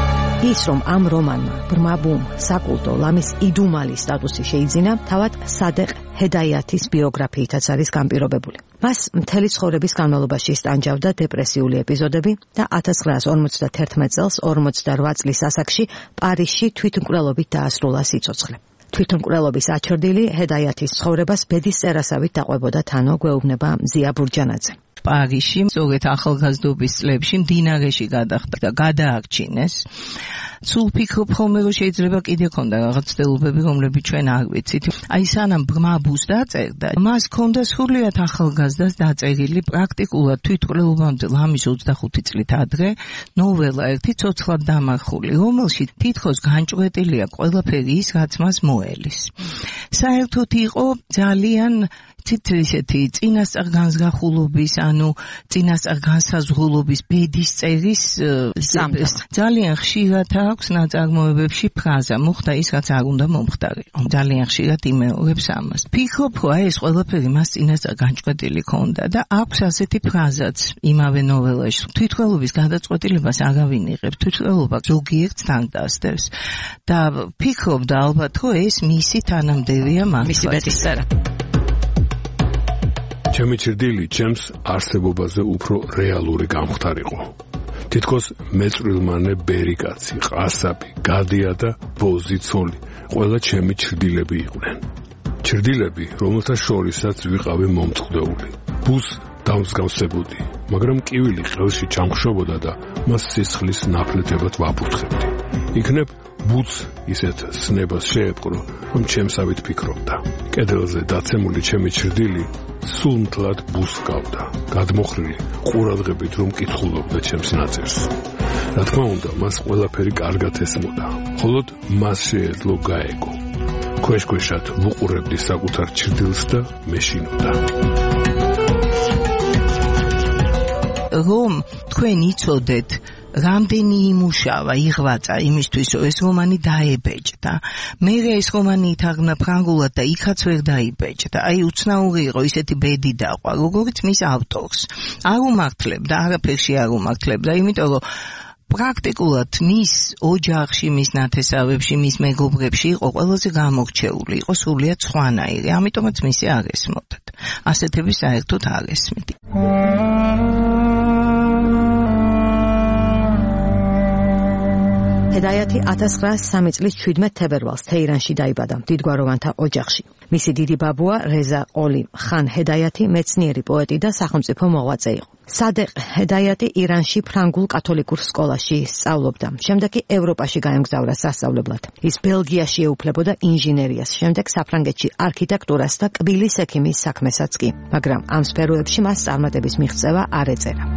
Speaker 7: ის რომ ამ რომანმა ბრმაბუმ საკულტო ლამის იდუმალი სტატუსი შეიძინა, თავად სადეყ ჰედაიათის ბიოგრაფიითაც არის განპირობებული. მას მთელი ცხოვრების განმავლობაში სტანჯავდა დეპრესიული ეპიზოდები და 1951 წელს 48 წლის ასაკში პარიზში თვითმკვლელობით დაასრულა სიცოცხლე. თვითმკვლელობის აჩრდილი ჰედაიათის ცხოვრებას ბედის წერასავით დაყვებოდა თანო გვეუბნება მზია ბურჯანაძე.
Speaker 9: პარიზში ზოგადად ახალგაზრდობის წლებში მდინარეში გადახდა და გადაარჩინეს. სულ ფიქრობ ხოლმე რომ შეიძლება კიდე ქონდა რაღაც ცდილობები, რომლებიც ჩვენ არ ვიცით. აი სანამ ბრმაბუს დაწერდა, მას ქონდა სრულიად ახალგაზრდას დაწერილი პრაქტიკულად თვითმკვლელობამდე ლამის 25 წლით ადრე ნოველა ერთი ცოცხლად დამარხული, რომელშიც თითქოს განჭვრეტილია ყველაფერი ის, რაც მას მოელის. საერთოდ იყო ძალიან ისეთი წინასწარ განზრახულობის, ანუ წინასწარ განსაზღვრულობის ბედის წერის ძალიან ხშირად აქვს ნაწარმოებებში ფრაზა, მოხდა ის, რაც არ უნდა მომხდარიყო. ძალიან ხშირად იმეორებს ამას. ფიქრობ, რომ ეს ყველაფერი მას წინასწარ განჭკვეტილი ქონდა და აქვს ასეთი ფრაზაც იმავე ნოველაში. თვითმკვლელობის გადაწყვეტილებას არავინ იღებს, თვითმკვლელობა ზოგიერთს თან დასდევს. და ფიქრობდა ალბათ, რომ ეს მისი თანამდებია მართლაც. მისი ბედის წერა.
Speaker 1: ჩემი ჭრდილი ჩემს არსებობაზე უფრო რეალური გამხდარიყო. თითქოს მეწვრილმანე ბერიკაცი, ყასაბი, გადია და ბოზი ცოლი, ყველა ჩემი ჭრდილები იყვნენ. ჭრდილები, რომელთა შორისაც ვიყავი მომწყვდეული. ბუს დამსგავსებოდი, მაგრამ კივილი ყელში ჩამხშობოდა და მას სისხლის ნაფლეთებად ვაფურთხებდი. იქნებ ბუც ისეთ სნებას შეეპყრო, რომ ჩემსავით ფიქრობდა. კედელზე დაცემული ჩემი ჭრდილი სულ მთლად ბუს გავდა, გადმოხრილი ყურადღებით რომ კითხულობდა ჩემს ნაწერს. რა თქმა უნდა, მას ყველაფერი კარგად ესმოდა, მხოლოდ მას შეეძლო გაეგო. ქვეშ-ქვეშად ვუყურებდი საკუთარ ჭრდილს და მეშინოდა.
Speaker 9: რომ თქვენ იცოდეთ რამდენი იმუშავა იღვაწა იმისთვის რომ ეს რომანი დაებეჭდა. მე ეს რომანი ითარგმნა ფრანგულად და იქაც ვერ დაიბეჭდა. აი უცნაური იყო ისეთი ბედი დაყვა, როგორც მის ავტორს. არ უმართლებდა, არაფერში არ უმართლებდა, იმიტომ რომ პრაქტიკულად მის ოჯახში, მის ნათესავებში, მის მეგობრებში იყო ყველაზე გამორჩეული, იყო სრულიად სხვანაირი. ამიტომაც მისი არ ესმოდათ. ასეთები საერთოდ არ ესმიდი.
Speaker 7: ჰედაიათი 1903 წლის 17 თებერვალს თეირანში დაიბადა, დიდგვაროვანთა ოჯახში. მისი დიდი ბაბუა რეზა ყოლი ხან ჰედაიათი მეცნიერი პოეტი და სახელმწიფო მოღვაწე იყო. სადეყ ჰედაიათი ირანში ფრანგულ კათოლიკურ სკოლაში სწავლობდა. შემდეგ კი ევროპაში გაემგზავრა სასწავლებლად. ის ბელგიაში ეუფლებოდა ინჟინერიას, შემდეგ საფრანგეთში არქიტექტურას და კბილის ექიმის საქმესაც კი. მაგრამ ამ სფეროებში მას წარმატების მიღწევა არ ეწერა.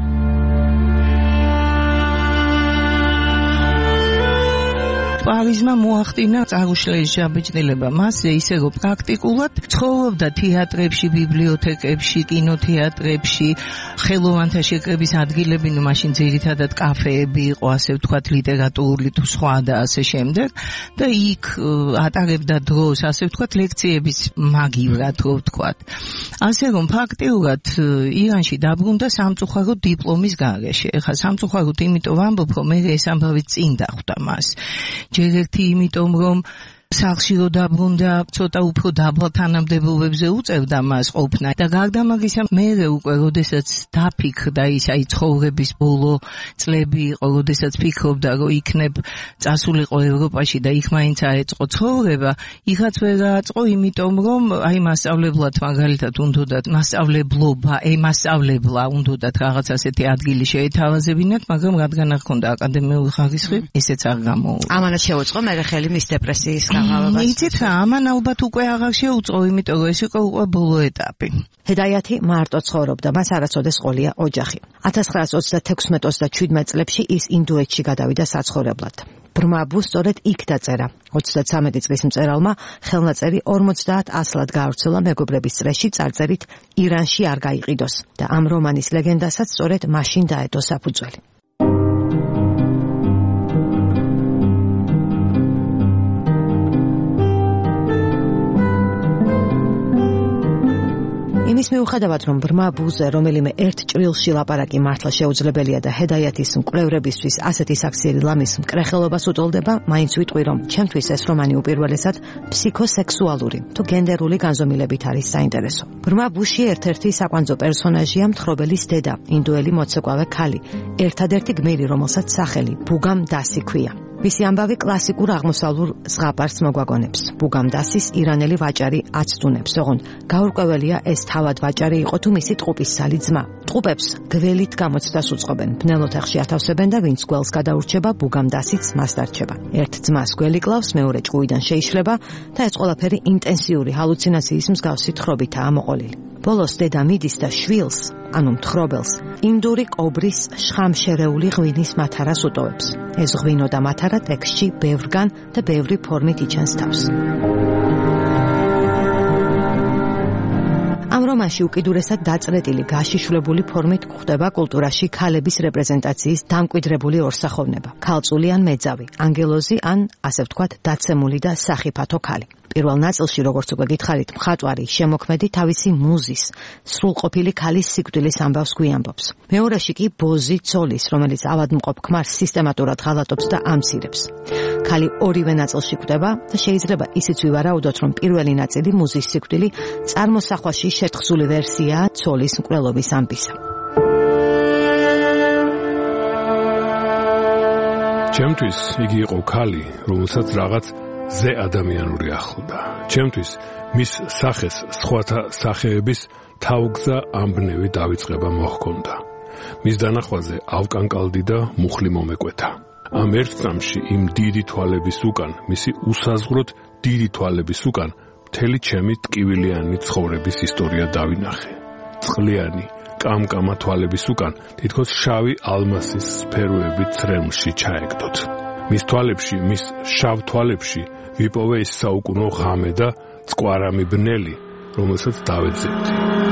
Speaker 9: პარიზმა მოახდინა წარუშლელი შაბეჭდილება მასზე, ისე რომ პრაქტიკულად ცხოვრობდა თეატრებში, ბიბლიოთეკებში, კინოთეატრებში, ხელოვანთა შეკრების ადგილები, ნუ მაშინ ძირითადად კაფეები იყო, ასე ვთქვათ, ლიტერატურული თუ სხვა და ასე შემდეგ და იქ ატარებდა დროს, ასე ვთქვათ, ლექციების მაგივრად, რო ვთქვათ. ასე რომ ფაქტიურად ირანში დაბრუნდა სამწუხარო დიპლომის გარეშე. ეხლა სამწუხაროდ იმიტომ ვამბობ, რომ მე ეს ამბავი წინ დახვდა მას. ჯერ ერთი იმიტომ რომ სახლში რო დაბრუნდა ცოტა უფრო დაბალ თანამდებობებზე უწევდა მას ყოფნა და გარდა მაგისა მერე უკვე როდესაც დაფიქრდა ის აი ცხოვრების ბოლო წლები იყო, როდესაც ფიქრობდა რომ იქნებ წასულიყო ევროპაში და იქ მაინც აეწყო ცხოვრება, იქაც ვერ აწყო, იმიტომ რომ აი მასწავლებლად მაგალითად უნდათ მასწავლებლობა, მასწავლებლა უნდათ რაღაც ასეთი ადგილი შეეთავაზებინათ, მაგრამ რადგან არ ქონდა აკადემიური ხარისხი, ესეც არ გამოვიდა.
Speaker 7: ამანაც შეუწყო მერე ხელი მის დეპრესიის
Speaker 9: იცით რა, ამან ალბათ უკვე აღარ შეუწყო, იმიტომ რომ ეს იყო უკვე ბოლო ეტაპი.
Speaker 7: ჰედაიათი მარტო ცხოვრობდა, მას არასოდეს ყოლია ოჯახი. 1936-37 წლებში ის ინდოეთში გადავიდა საცხოვრებლად. ბრმაბუ სწორედ იქ დაწერა. 33 წლის მწერალმა ხელნაწერი 50 ასლად გაავრცელა მეგობრების წრეში წარწერით ირანში არ გაიყიდოს და ამ რომანის ლეგენდასაც სწორედ მაშინ დაედო საფუძველი. იმის მიუხედავად, რომ ბრმა ბუზე რომელიმე ერთ ჭრილში ლაპარაკი მართლა შეუძლებელია და ჰედაიათის მკვლევრებისთვის ასეთი საქციელი ლამის მკრეხელობას უტოლდება, მაინც ვიტყვი, რომ ჩემთვის ეს რომანი უპირველესად ფსიქოსექსუალური თუ გენდერული განზომილებით არის საინტერესო. ბრმა ბუში ერთ-ერთი საკვანძო პერსონაჟია მთხრობელის დედა, ინდუელი მოცეკვავე ქალი, ერთადერთი გმირი, რომელსაც სახელი ბუგამ დასი ქვია. მისი ამბავი კლასიკურ აღმოსავლურ ზღაპარს მოგვაგონებს. ბუგამ დასის ირანელი ვაჭარი აცდუნებს, ოღონდ გაურკვეველია ეს თავად ვაჭარი იყო თუ მისი ტყუპისცალი ძმა. ტყუპებს გველით გამოცდას უწყობენ, ბნელ ოთახში ათავსებენ და ვინც გველს გადაურჩება, ბუგამ დასიც მას დარჩება. ერთ ძმას გველი კლავს, მეორე ჭკუიდან შეიშლება და ეს ყველაფერი ინტენსიური ჰალუცინაციის მსგავსი თხრობითაა მოყოლილი. ბოლოს დედა მიდის და შვილს, ანუ მთხრობელს, ინდური კობრის შხამშერეული ღვინის მათარას უტოვებს. ეს ღვინო და მათარა ტექსტში ბევრგან და ბევრი ფორმით იჩენს თავს. ამ რომანში უკიდურესად დაწრეტილი გაშიშვლებული ფორმით გვხვდება კულტურაში ქალების რეპრეზენტაციის დამკვიდრებული ორსახოვნება: ქალწული ან მეძავი, ანგელოზი ან, ასე ვთქვათ, დაცემული და სახიფათო ქალი. პირველ ნაწილში, როგორც უკვე გითხარით, მხატვარი შემოქმედი თავისი მუზის, სრულყოფილი ქალის სიკვდილის ამბავს გვიამბობს. მეორეში კი ბოზი ცოლის, რომელიც ავადმყოფ ქმარს სისტემატურად ღალატობს და ამცირებს. ქალი ორივე ნაწილში გვხვდება და შეიძლება ისიც ვივარაუდოთ, რომ პირველი ნაწილი მუზის სიკვდილი წარმოსახვაში შეთხზული ვერსიაა ცოლის მკვლელობის ამბისა.
Speaker 1: ჩემთვის იგი იყო ქალი, რომელსაც რაღაც ზე ადამიანური ახლდა. ჩემთვის მის სახეს სხვათა სახეების თავგზა ამბნევი დავიწყება მოჰქონდა. მის დანახვაზე ავკანკალდი და მუხლი მომეკვეთა. ამ ერთ წამში იმ დიდი თვალების უკან, მისი უსაზღვროდ დიდი თვალების უკან, მთელი ჩემი ტკივილიანი ცხოვრების ისტორია დავინახე. წყლიანი, კამკამა თვალების უკან, თითქოს შავი ალმასის სფეროები ცრემლში ჩაეგდოთ. მის თვალებში, მის შავ თვალებში ვიპოვე ის საუკუნო ღამე და წკვარამი ბნელი, რომელსაც დავეძებდი.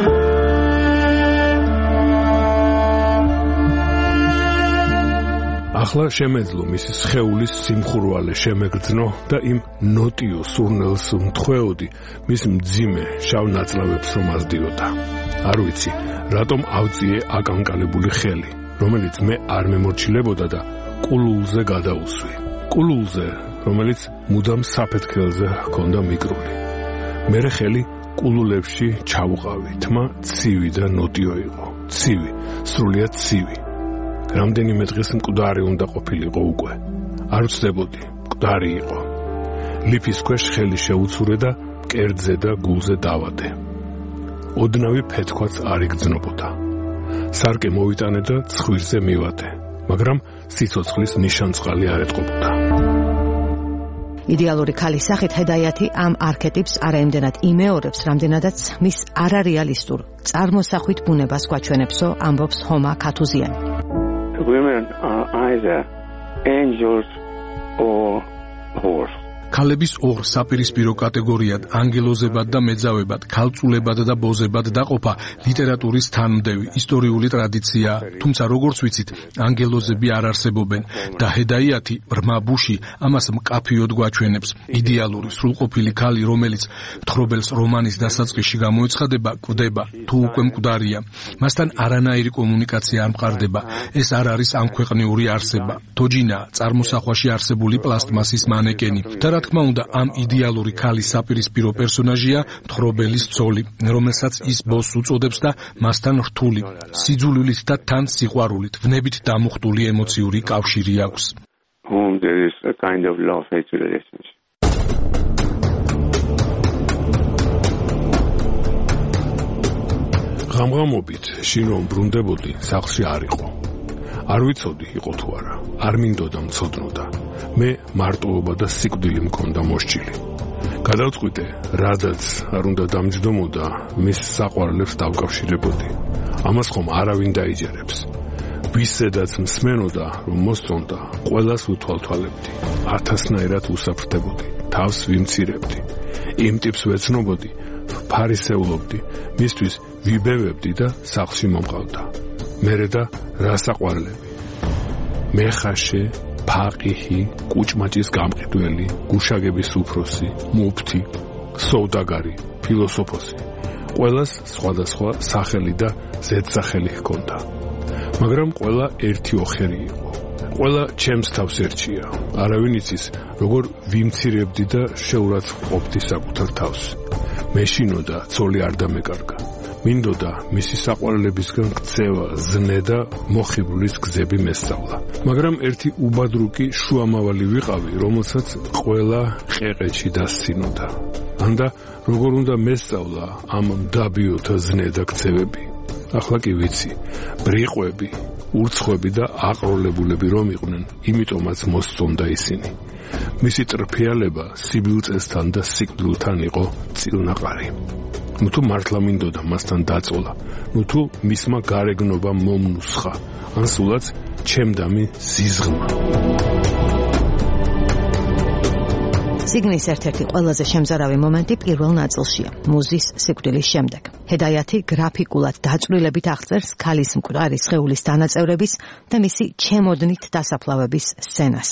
Speaker 1: ახლა შემეძლო მისი სხეულის სიმხურვალე შემეგრძნო და იმ ნოტიო სურნელს მთხვეოდი მის მძიმე შავ ნაწლავებს რომ ასდიოდა. არ ვიცი, რატომ ავწიე აკანკალებული ხელი, რომელიც მე არ მემორჩილებოდა და კულულზე გადაუსვი. კულულზე, რომელიც მუდამ საფეთქელზე ჰქონდა მიკრული. მერე ხელი კულულებში ჩავუყავი, თმა ცივი და ნოტიო იყო. ცივი, სრულიად ცივი. რამდენიმე დღეს მკვდარი უნდა ყოფილიყო უკვე. არ ვცდებოდი, მკვდარი იყო. ლიფის ქვეშ ხელი შეუცურე და კერძზე და გულზე დავადე. ოდნავი ფეთქვაც არ იგრძნობოდა. სარკე მოვიტანე და ცხვირზე მივადე, მაგრამ სიცოცხლის ნიშანწყალი არ ეტყობოდა.
Speaker 7: იდეალური ქალის სახით ჰედაიათი ამ არქეტიპს არაიმდენად იმეორებს, რამდენადაც მის არარეალისტურ წარმოსახვით ბუნებას გვაჩვენებსო, ამბობს ჰომა ქათუზიანი.
Speaker 10: Women are either angels or horse.
Speaker 11: ქალების ორ საპირისპირო კატეგორიად, ანგელოზებად და მეძავებად, ქალწულებად და ბოზებად დაყოფა ლიტერატურის თანმდევი ისტორიული ტრადიციაა, თუმცა როგორც ვიცით, ანგელოზები არ არსებობენ და ჰედაიათი ბრმა ბუში ამას მკაფიოდ გვაჩვენებს. იდეალური სრულყოფილი ქალი, რომელიც მთხრობელს რომანის დასაწყისში გამოეცხადება, კვდება თუ უკვე მკვდარია. მასთან არანაირი კომუნიკაცია არ მყარდება. ეს არ არის ამქვეყნიური არსება. თოჯინა წარმოსახვაში არსებული პლასტმასის მანეკენი. რა თქმა უნდა, ამ იდეალური ქალის საპირისპირო პერსონაჟია მთხრობელის ცოლი, რომელსაც ის ბოსს უწოდებს და მასთან რთული, სიძულვილით და თან სიყვარულით, ვნებით დამუხტული ემოციური კავშირი აქვს.
Speaker 10: There is a kind of love-hate relationship.
Speaker 1: ღამღამობით შინო ბრუნდებოდი, სახლში არ იყო. არ ვიცოდი იყო თუ არა, არ მინდოდა მცოდნოდა. მე მარტოობა და სიკვდილი მქონდა მოსჭილი. გადავწყვიტე, რადაც არ უნდა დამჯდომოდა, მის საყვარლებს დავკავშირებოდი. ამას ხომ არავინ დაიჯერებს. ვისედაც მსმენოდა, რომ მოსწონდა, ყველას უთვალთვალებდი. ათასნაირად უსაფრდებოდი, თავს ვიმცირებდი. იმ ტიპს ვეცნობოდი, ფარისეულობდი, მისთვის ვიბევებდი და სახლში მომყავდა. მერე და რასაყვარლები. მეხაშე, ფაყიჰი, კუჭმაჭის გამყიდველი, გუშაგების უფროსი, მუფთი, სოუდაგარი, ფილოსოფოსი. ყველას სხვადასხვა სახელი და ზედსახელი ჰქონდა. მაგრამ ყველა ერთი ოხერი იყო. ყველა ჩემს თავს ერჩია. არავინ იცის, როგორ ვიმცირებდი და შეურაცხყოფდი საკუთარ თავს. მეშინოდა ცოლი არ დამეკარგა. მინდოდა მისი საყვარელებისგან ქცევა, ზნე და მოხიბლის გზები მესწავლა. მაგრამ ერთი უბადრუკი შუამავალი ვიყავი, რომელსაც ყველა ყეყეთში დასცინოდა. ანდა როგორ უნდა მესწავლა ამ მდაბიოთა ზნე და ქცევები. ახლა კი ვიცი, ბრიყვები, ურცხვები და აყროლებულები რომ იყვნენ, იმიტომაც მოსწონდა ისინი. მისი ტრფიალება სიბილწესთან და სიკვდილთან იყო წილნაყარი. ნუ თუ მართლა მინდოდა მასთან დაწოლა, ნუ თუ მისმა გარეგნობამ მომნუსხა, ან სულაც ჩემდამი ზიზღმა.
Speaker 7: სიგნის ერთ-ერთი ყველაზე შემზარავი მომენტი პირველ ნაწილშია, მუზის სიკვდილის შემდეგ. ჰედაიათი გრაფიკულად დაწვრილებით აღწერს ქალის მკვდარი სხეულის დანაწევრების და მისი ჩემოდნით დასაფლავების სცენას.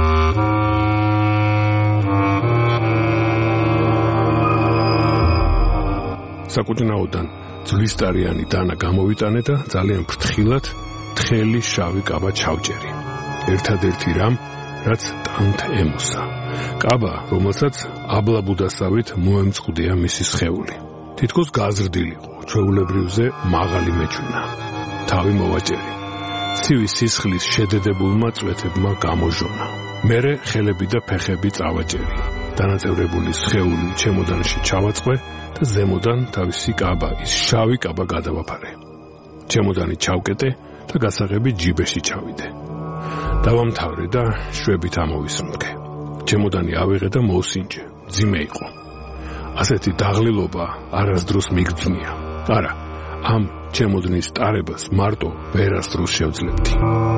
Speaker 1: საკუთნაოდან ძვლისტარიანი დანა გამოვიტანე და ძალიან ფრთხილად თხელი შავი კაბა ჩავჭერი. ერთადერთი რამ, რაც ტანთ ემოსა. კაბა, რომელსაც აბლაბუდასავით მოემწყდია მისი სხეული. თითქოს გაზრდილიყო, ჩვეულებრივზე მაღალი მეჩვენა. თავი მოვაჭერი. ცივი სისხლის შედედებულმა წვეთებმა გამოჟონა. მერე ხელები და ფეხები წავაჭერი. დანაწევრებული სხეული ჩემოდანში ჩავაწყე და ზემოდან თავისი კაბა, ის შავი კაბა გადავაფარე. ჩემოდანი ჩავკეტე და გასაღები ჯიბეში ჩავიდე. დავამთავრე და შვებით ამოვისუნთქე. ჩემოდანი ავიღე და მოვსინჯე. ძიმე იყო. ასეთი დაღლილობა არასდროს მიგძნია. არა, ამ ჩემოდნის ტარებას მარტო ვერასდროს შევძლებდი.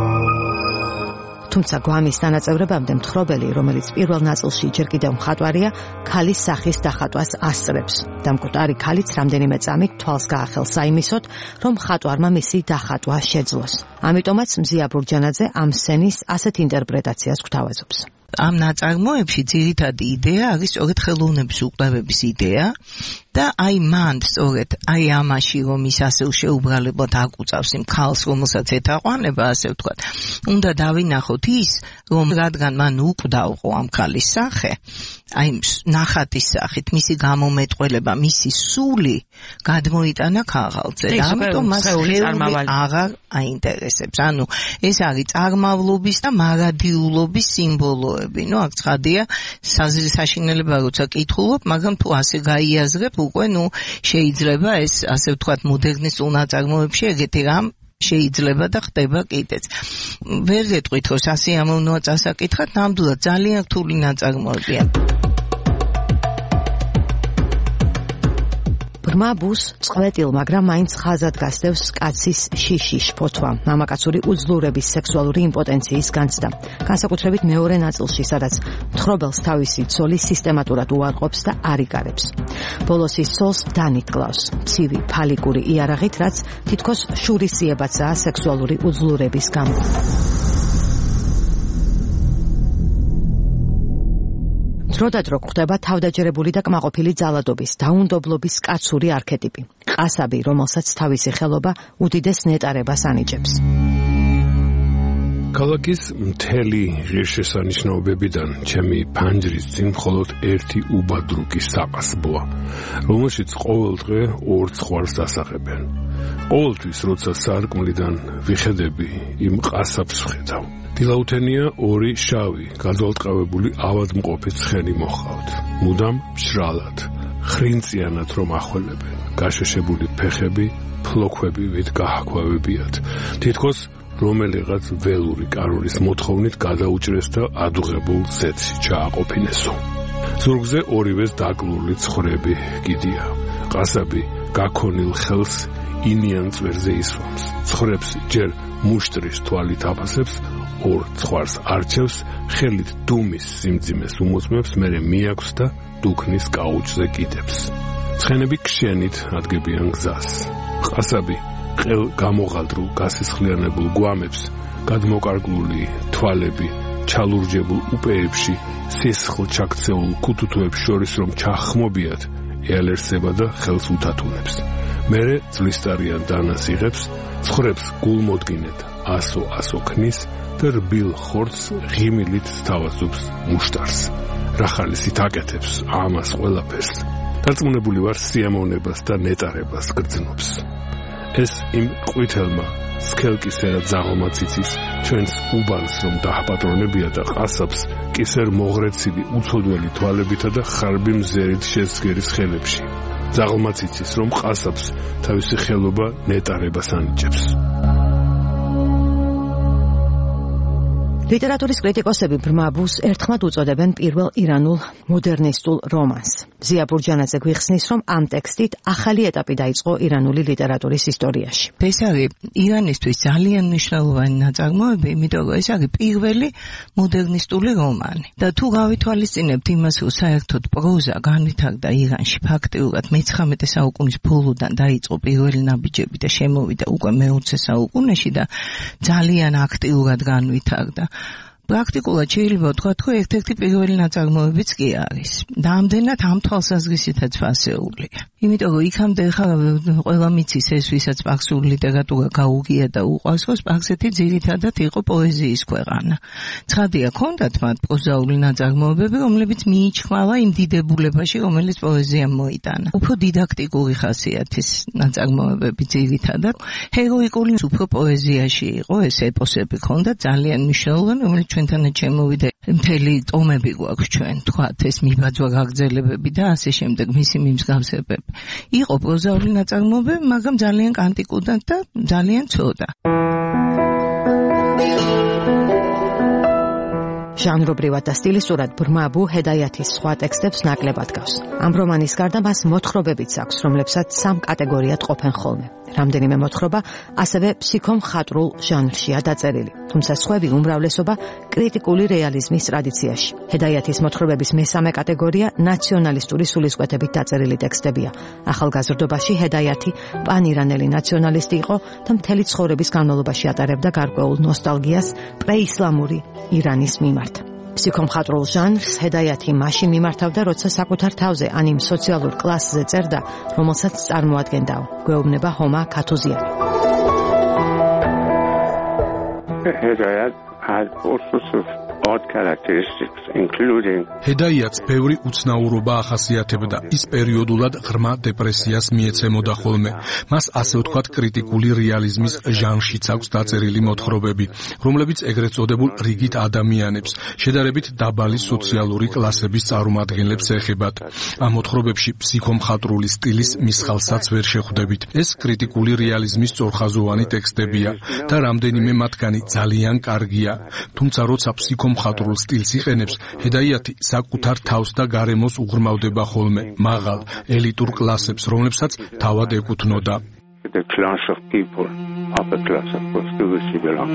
Speaker 7: თუმცა გვამის დანაწევრებამდე მთხრობელი, რომელიც პირველ ნაწილში ჯერ კიდევ მხატვარია, ქალის სახის დახატვას ასწრებს და მკვდარი ქალიც რამდენიმე წამით თვალს გაახელს საიმისოდ, რომ მხატვარმა მისი დახატვა შეძლოს. ამიტომაც მზია ბურჯანაძე ამ სცენის ასეთ ინტერპრეტაციას გვთავაზობს.
Speaker 9: ამ ნაწარმოებში ძირითადი იდეა არის სწორედ ხელოვნების უკვლევების იდეა და აი მან სწორედ აი ამაში რომ ის ასე შეუბრალებლად აკუწავს იმ ქალს, რომელსაც ეთაყვანება, ასე ვთქვათ, უნდა დავინახოთ ის, რომ რადგან მან უკვდავყო ამ ქალის სახე, აი ნახატის სახით მისი გამომეტყველება, მისი სული გადმოიტანა ქაღალდზე და ამიტომ მას სხეული აღარ აინტერესებს. ანუ ეს არის წარმავლობის და მარადიულობის სიმბოლოები. ნუ აქ ცხადია საშინელება როცა კითხულობ, მაგრამ თუ ასე გაიაზრებ, უკვე ნუ შეიძლება ეს ასე ვთქვათ მოდერნისტულ ნაწარმოებში ეგეთი რამ შეიძლება და ხდება კიდეც. ვერ გეტყვით რომ სასიამოვნოა წასაკითხად, ნამდვილად ძალიან რთული ნაწარმოებია. ბრმა ბუს წყვეტილ, მაგრამ მაინც ხაზად გასდევს კაცის შიშის ფოთვა, მამაკაცური უძლურების სექსუალური იმპოტენციის განცდა. განსაკუთრებით მეორე ნაწილში, სადაც მთხრობელს თავისი ცოლი სისტემატურად უარყოფს და არ იკარებს. ბოლოს ის ცოლს დანიტკლავს, ცივი ფალიკური იარაღით, რაც თითქოს შურისიებაცაა სექსუალური უძლურების გამო. დროდადრო გვხდება თავდაჯერებული და კმაყოფილი ძალადობის, დაუნდობლობის კაცური არქეტიპი. ყასაბი, რომელსაც თავისი ხელობა უდიდეს ნეტარებას ანიჭებს.
Speaker 1: ქალაქის მთელი ღირსშესანიშნაობებიდან ჩემი ფანჯრის წინ მხოლოდ ერთი უბადრუკი საყასბოა, რომელშიც ყოველ დღე ორ ცხვარს ასახებენ. ყოველთვის, როცა სარკმლიდან ვიხედები, იმ ყასაბს ვხედავ. დილაუთენია ორი შავი, გაძვალტყავებული ავადმყოფი ცხენი მოჰყავთ. მუდამ მშრალად, ხრინწიანად რომ ახველებენ. გაშეშებული ფეხები, ფლოქვები ვით გაჰქვავებიათ. თითქოს რომელიღაც ველური კაროლის მოთხოვნით გადაუჭრეს და ადუღებულ ზეთში ჩააყოფინესო. ზურგზე ორივეს დაკლული ცხვრები კიდია. ყასაბი გაქონილ ხელს ინიან წვერზე ისვამს. ცხვრებს ჯერ მუშტრის თვალით აფასებს, ორ ცხვარს არჩევს, ხელით დუმის სიმძიმეს უმოწმებს, მერე მიაქვს და დუქნის კაუჭზე კიდებს. ცხენები ქშენით ადგებიან გზას. ყასაბი ყელ გამოღალდრულ გასისხლიანებულ გვამებს, გადმოკარგლული თვალები, ჩალურჯებულ უპეებში, სისხლ ჩაქცეულ ქუთუთოებს შორის რომ ჩახმობიათ, ეალერსება და ხელს უთათუნებს. მერე წლისტარიან დანას იღებს, ცხვრებს გულმოდგინედ ასო ქნის და რბილ ხორცს ღიმილით სთავაზობს მუშტარს. რა ხალისით აკეთებს ამას ყველაფერს. დარწმუნებული ვარ სიამოვნებას და ნეტარებას გრძნობს. ეს იმ ყვითელმა სქელკისერა ძაღლმა ციცის ჩვენს უბანს რომ დააპატრონებია და ყასაბს კისერ მოღრეცილი უცოდველი თვალებითა და ხარბი მზერით შესგერის ხელებში. ძაღლმა ციცის რომ ყასაბს თავისი ხელობა ნეტარებას ანიჭებს.
Speaker 7: ლიტერატურის კრიტიკოსები ბრმაბუს ერთხმად უწოდებენ პირველ ირანულ მოდერნისტულ რომანს. ზია ბურჯანაძე გვიხსნის, რომ ამ ტექსტით ახალი ეტაპი დაიწყო ირანული ლიტერატურის ისტორიაში.
Speaker 9: ეს არის ირანისთვის ძალიან მნიშვნელოვანი ნაწარმოები, იმიტომ რომ ეს არის პირველი მოდერნისტული რომანი. და თუ გავითვალისწინებთ იმას, რომ საერთოდ პროზა განვითარდა ირანში ფაქტიურად მე-19 საუკუნის ბოლოდან დაიწყო პირველი ნაბიჯები და შემოვიდა უკვე მე-20 საუკუნეში და ძალიან აქტიურად განვითარდა. პრაქტიკულად შეიძლება ვთქვათ, რომ ერთ-ერთი პირველი ნაწარმოებიც კი არის. და ამდენად ამ თვალსაზრისითაც ფასეულია. იმიტომ რომ იქამდე ყველა მიცის ეს, ვისაც სპარსული ლიტერატურა გაუგია და უყვარს, რომ სპარსეთი ძირითადად იყო პოეზიის ქვეყანა. ცხადია, ჰქონდათ მათ პროზაული ნაწარმოებები, რომლებიც მიიჩხმავა იმ დიდებულებაში, რომელიც პოეზიამ მოიტანა. უფრო დიდაქტიკური ხასიათის ნაწარმოებები ძირითადად. ჰეროიკული უფრო პოეზიაში იყო, ეს ეპოსები ჰქონდათ ძალიან მნიშვნელოვანი, რომელიც ჩვენთანაც შემოვიდა. მთელი ტომები გვაქვს ჩვენ, თქვათ, ეს მიბაძვა გაგრძელებები და ასე შემდეგ, მისი მიმსგავსებები. იყო პროზაული ნაწარმოებები, მაგრამ ძალიან კანტიკურად და ძალიან ცოტა.
Speaker 7: ჟანრობრივად და სტილისტურად ბრმაბუ ჰედაიათის სხვა ტექსტებს ნაკლებად გავს. ამ რომანის გარდა მას მოთხრობებიც აქვს, რომლებსაც სამ კატეგორიად ყოფენ ხოლმე. რამდენიმე მოთხრობა ასევე ფსიქომხატვრულ ჟანრშია დაწერილი, თუმცა სხვები უმრავლესობა კრიტიკული რეალიზმის ტრადიციაში. ჰედაიათის მოთხრობების მესამე კატეგორია ნაციონალისტური სულისკვეთებით დაწერილი ტექსტებია. ახალგაზრდობაში ჰედაიათი პანირანელი ნაციონალისტი იყო და მთელი ცხოვრების განმავლობაში ატარებდა გარკვეულ ნოსტალგიას პრეისლამური ირანის მიმართ. ფსიქომხატვრულ ჟანრს ჰედაიათი მაშინ მიმართავდა, როცა საკუთარ თავზე ან იმ სოციალურ კლასზე წერდა, რომელსაც წარმოადგენდაო. გვეუბნება ჰომა ქათუზიანი.
Speaker 10: Hidayat had all sorts of odd characteristics, including
Speaker 11: ჰედაიათს ბევრი უცნაურობა ახასიათებდა. ის პერიოდულად ღრმა დეპრესიას მიეცემოდა ხოლმე. მას ასე ვთქვათ კრიტიკული რეალიზმის ჟანრშიც აქვს დაწერილი მოთხრობები, რომლებიც ეგრეთ წოდებულ რიგით ადამიანებს, შედარებით დაბალი სოციალური კლასების წარმომადგენლებს ეხებათ. ამ მოთხრობებში ფსიქომხატვრული სტილის მისხალსაც ვერ შეხვდებით. ეს კრიტიკული რეალიზმის სწორხაზოვანი ტექსტებია და რამდენიმე მათგანი ძალიან კარგია. თუმცა როცა ფსიქომხატვრულ სტილს იყენებს, ჰედაიათი საკუთარ თავს და გარემოს უღრმავდება ხოლმე მაღალ ელიტურ კლასებს, რომლებსაც თავად ეკუთვნოდა.
Speaker 10: the class of people, upper class of course, to which he belonged.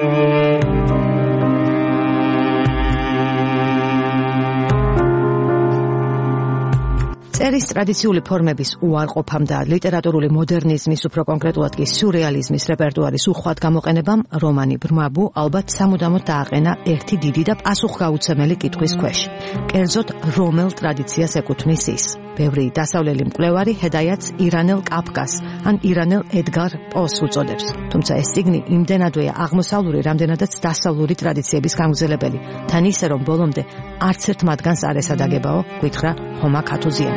Speaker 7: წერის ტრადიციული ფორმების უარყოფამ და ლიტერატურული მოდერნიზმის, უფრო კონკრეტულად კი სიურეალიზმის რეპერტუარის უხვად გამოყენებამ რომანი ბრმაბუ ალბათ სამუდამოდ დააყენა ერთი დიდი და პასუხგაუცემელი კითხვის ქვეშ. კერძოდ, რომელ ტრადიციას ეკუთვნის ის? ბევრი დასავლელი მკვლევარი ჰედაიათს ირანელ კაფკას ან ირანელ ედგარ პოს უწოდებს. თუმცა ეს წიგნი იმდენადვეა აღმოსავლური, რამდენადაც დასავლური ტრადიციების გამგზელებელი, თან ისე რომ ბოლომდე არც ერთ მათგანს არ ესადაგებაო, გითხრა ჰომა ქათუზიანი.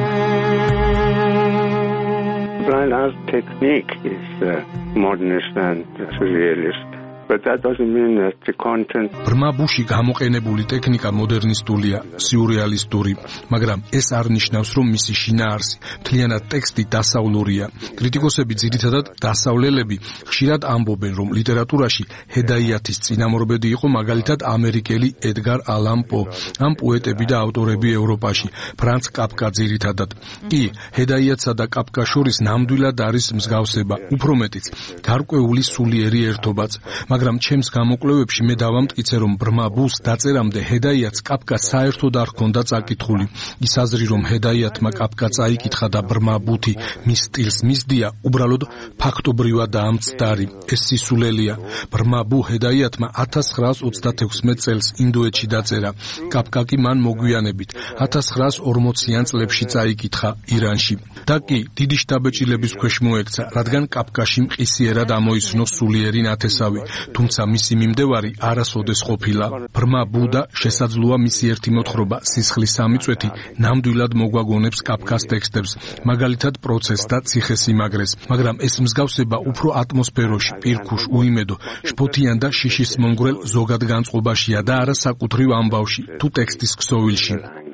Speaker 10: Brian's technique is modernist and surrealist. But that doesn't mean that the content
Speaker 11: ბრმაბუში გამოყენებული ტექნიკა მოდერნისტულია, სიურეალისტური, მაგრამ ეს არ ნიშნავს, რომ მისი შინაარსი, მთლიანად ტექსტი დასავლურია. კრიტიკოსები, ძირითადად დასავლელები, ხშირად ამბობენ, რომ ლიტერატურაში ჰედაიათის წინამორბედი იყო მაგალითად ამერიკელი ედგარ ალან პო, ამ პოეტები და ავტორები ევროპაში, ფრანც კაფკა ძირითადად. კი, ჰედაიათსა და კაფკას შორის ნამდვილად არის მსგავსება, უფრო მეტიც, გარკვეული სულიერი ერთობაც. მაგრამ ჩემს გამოკვლევებში მე დავამტკიცე, რომ ბრმა ბუს დაწერამდე ჰედაიათს კაფკა საერთოდ არ ჰქონდა წაკითხული. ის აზრი, რომ ჰედაიათმა კაფკა წაიკითხა და ბრმა ბუთი მის სტილს მისდია, უბრალოდ ფაქტობრივადაა მცდარი. ეს სისულელია. ბრმა ბუ ჰედაიათმა 1936 წელს ინდოეთში დაწერა. კაფკა კი მან მოგვიანებით 1940-იან წლებში წაიკითხა ირანში. და კი დიდი შთაბეჭდილების ქვეშ მოექცა, რადგან კაფკაში მყისიერად ამოისნო სულიერი ნათესავი, თუმცა მისი მიმდევარი არასოდეს ყოფილა. ბრმა ბუდა შესაძლოა მისი ერთი მოთხრობა, სისხლის სამიწვეთი, ნამდვილად მოგვაგონებს კაფკას ტექსტებს, მაგალითად პროცესს და ციხესიმაგრეს, მაგრამ ეს მსგავსება უფრო ატმოსფეროში, პირქუშ, უიმედო, შფოთიან და შიშის მომგვრელ ზოგად განწყობაშია და არა საკუთრივ ამბავში თუ ტექსტის ქსოვილში.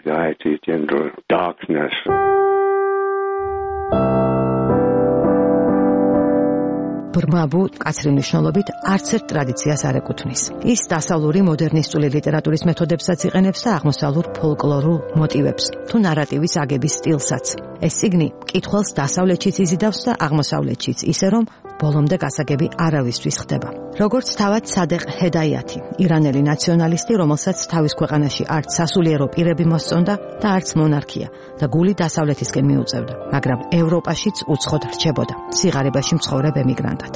Speaker 7: ბრმა ბუ კაცრი მნიშვნელობით არც ერთ ტრადიციას არ ეკუთვნის. ის დასავლური მოდერნისტული ლიტერატურის მეთოდებსაც იყენებს და აღმოსავლურ ფოლკლორულ მოტივებს, თუ ნარატივის აგების სტილსაც. ეს წიგნი მკითხველს დასავლეთშიც იზიდავს და აღმოსავლეთშიც, ისე რომ ბოლომდე გასაგები არავისთვის ხდება. როგორც თავად სადეყ ჰედაიათი, ირანელი ნაციონალისტი, რომელსაც თავის ქვეყანაში არც სასულიერო პირები მოსწონდა და არც მონარქია და გული დასავლეთისკენ მიუწევდა, მაგრამ ევროპაშიც უცხოდ რჩებოდა, სიღარიბეში მცხოვრებ ემიგრანტად.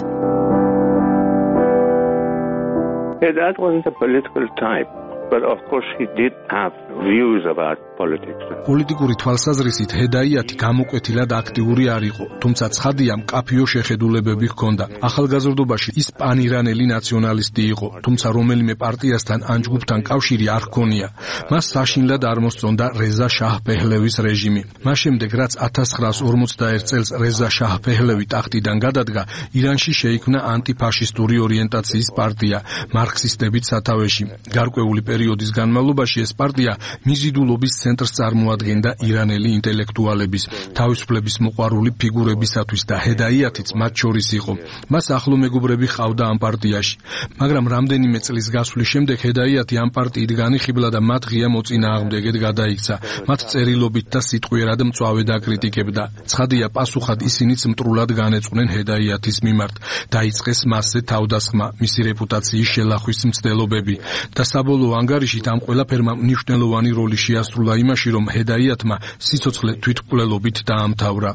Speaker 10: That wasn't a political type, but of course he did have views about politics.
Speaker 11: პოლიტიკური თვალსაზრისით ჰედაიათი გამოკვეთილად აქტიური არ იყო, თუმცა ცხადია მკაფიო შეხედულებები ჰქონდა. ახალგაზრდობაში ის პანირანელი ნაციონალისტი იყო, თუმცა რომელიმე პარტიასთან ან ჯგუფთან კავშირი არ ჰქონია. მას საშინლად არ მოსწონდა რეზა შაჰ-ფეჰლევის რეჟიმი. მას შემდეგ, რაც 1941 წელს რეზა შაჰ-ფეჰლევი ტახტიდან გადადგა, ირანში შეიქმნა ანტიფაშისტური ორიენტაციის პარტია, მარქსისტებით სათავეში. გარკვეული პერიოდის განმავლობაში ეს პარტია მიზიდულობის ცენტრს წარმოადგენდა ირანელი ინტელექტუალების, თავისუფლების მოყვარული ფიგურებისათვის და ჰედაიათიც მათ შორის იყო. მას ახლო მეგობრები ჰყავდა ამ პარტიაში, მაგრამ რამდენიმე წლის გასვლის შემდეგ ჰედაიათი ამ პარტიით განიხიბლა და მათ ღია მოწინააღმდეგედ გადაიქცა. მათ წერილობით და სიტყვიერად მწვავედ აკრიტიკებდა. ცხადია, პასუხად ისინიც მტრულად განეწყვნენ ჰედაიათის მიმართ. დაიწყეს მასზე თავდასხმა, მისი რეპუტაციის შელახვის მცდელობები და საბოლოო ანგარიშით ამ ყველაფერმა მნიშვნელოვანი როლი შეასრულა იმაში, რომ ჰედაიათმა სიცოცხლე თვითმკვლელობით დაამთავრა.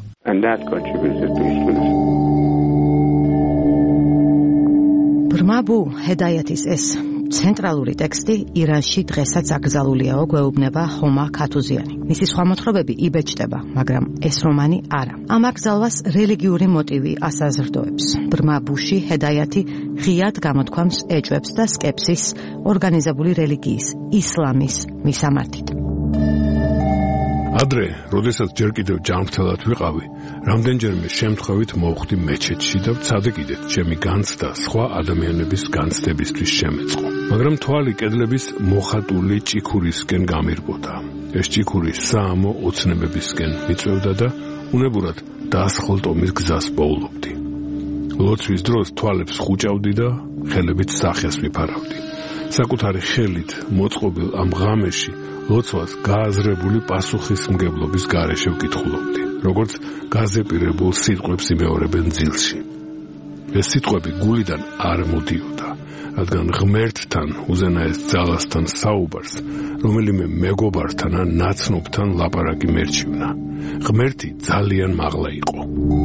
Speaker 7: ბრმა ბუ ჰედაიათის ეს ცენტრალური ტექსტი ირანში დღესაც აკრძალულიაო, გვეუბნება ხომა ქათუზიანი. მისი სხვა მოთხრობები იბეჭდება, მაგრამ ეს რომანი არა. ამ აკრძალვას რელიგიური მოტივი ასაზრდოებს. ბრმა ბუში ჰედაიათი ღიად გამოთქვამს ეჭვებს და სკეპსის ორგანიზებული რელიგიის, ისლამის მისამართით.
Speaker 1: ადრე, როდესაც ჯერ კიდევ ჯანმრთელად ვიყავი, რამდენჯერმე შემთხვევით მოვხვდი მეჩეთში და ვცადე კიდეც ჩემი განცდა სხვა ადამიანების განცდებისთვის შემეწყო. მაგრამ თვალი კედლების მოხატული ჭიქურისკენ გამირბოდა. ეს ჭიქური საამო ოცნებებისკენ მიწვევდა და უნებურად დასხლტომის გზას პოულობდი. ლოცვის დროს თვალებს ხუჭავდი და ხელებით სახეს ვიფარავდი. საკუთარი ხელით მოწყობილ ამ ღამეში ლოცვას გააზრებული პასუხისმგებლობის გარეშე ვკითხულობდი, როგორც გაზეპირებულ სიტყვებს იმეორებენ ძილში. ეს სიტყვები გულიდან არ მოდიოდა, რადგან ღმერთთან, უზენაეს ძალასთან საუბარს, რომელიმე მეგობართან ან ნაცნობთან ლაპარაკი მერჩივნა. ღმერთი ძალიან მაღლა იყო.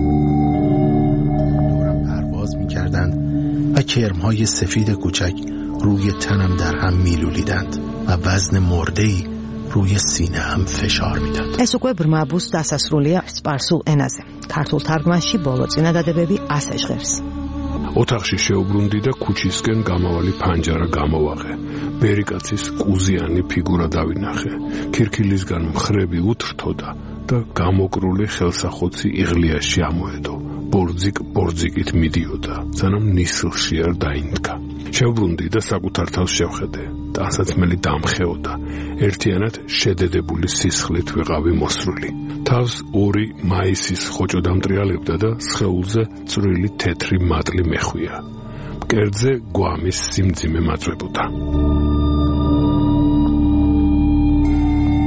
Speaker 8: دورم پرواز می‌کردند و کرم‌های سفید کوچک روی تنم در هم می‌لولیدند و وزن مرده‌ای روی سینه‌ام فشار می‌داد.
Speaker 7: ეს უკვე ბრმა ბუს დასასრულია სპარსულ ენაზე. ქართულ თარგმანში ბოლო წინადადებები ასე ჟღერს.
Speaker 1: ოთახში შეუბრუნდი და ქუჩისკენ გამავალი ფანჯარა გამოვაღე. ბერიკაცის კუზიანი ფიგურა დავინახე. ქირქილისგან მხრები უთრთოდა და გამოკრული ხელსახოცი იღლიაში ამოედო. ბორძიკით მიდიოდა, სანამ ნისლში არ დაინდგა. შევბრუნდი და საკუთარ თავს შევხედე. ტანსაცმელი დამხეოდა. ერთიანად შედედებული სისხლით ვიყავი მოსრული. თავს ორი მაისის ხოჭო დამტრიალებდა და სხეულზე წვრილი თეთრი მატლი მეხვია. მკერდზე გვამის სიმძიმე მაწვებოდა.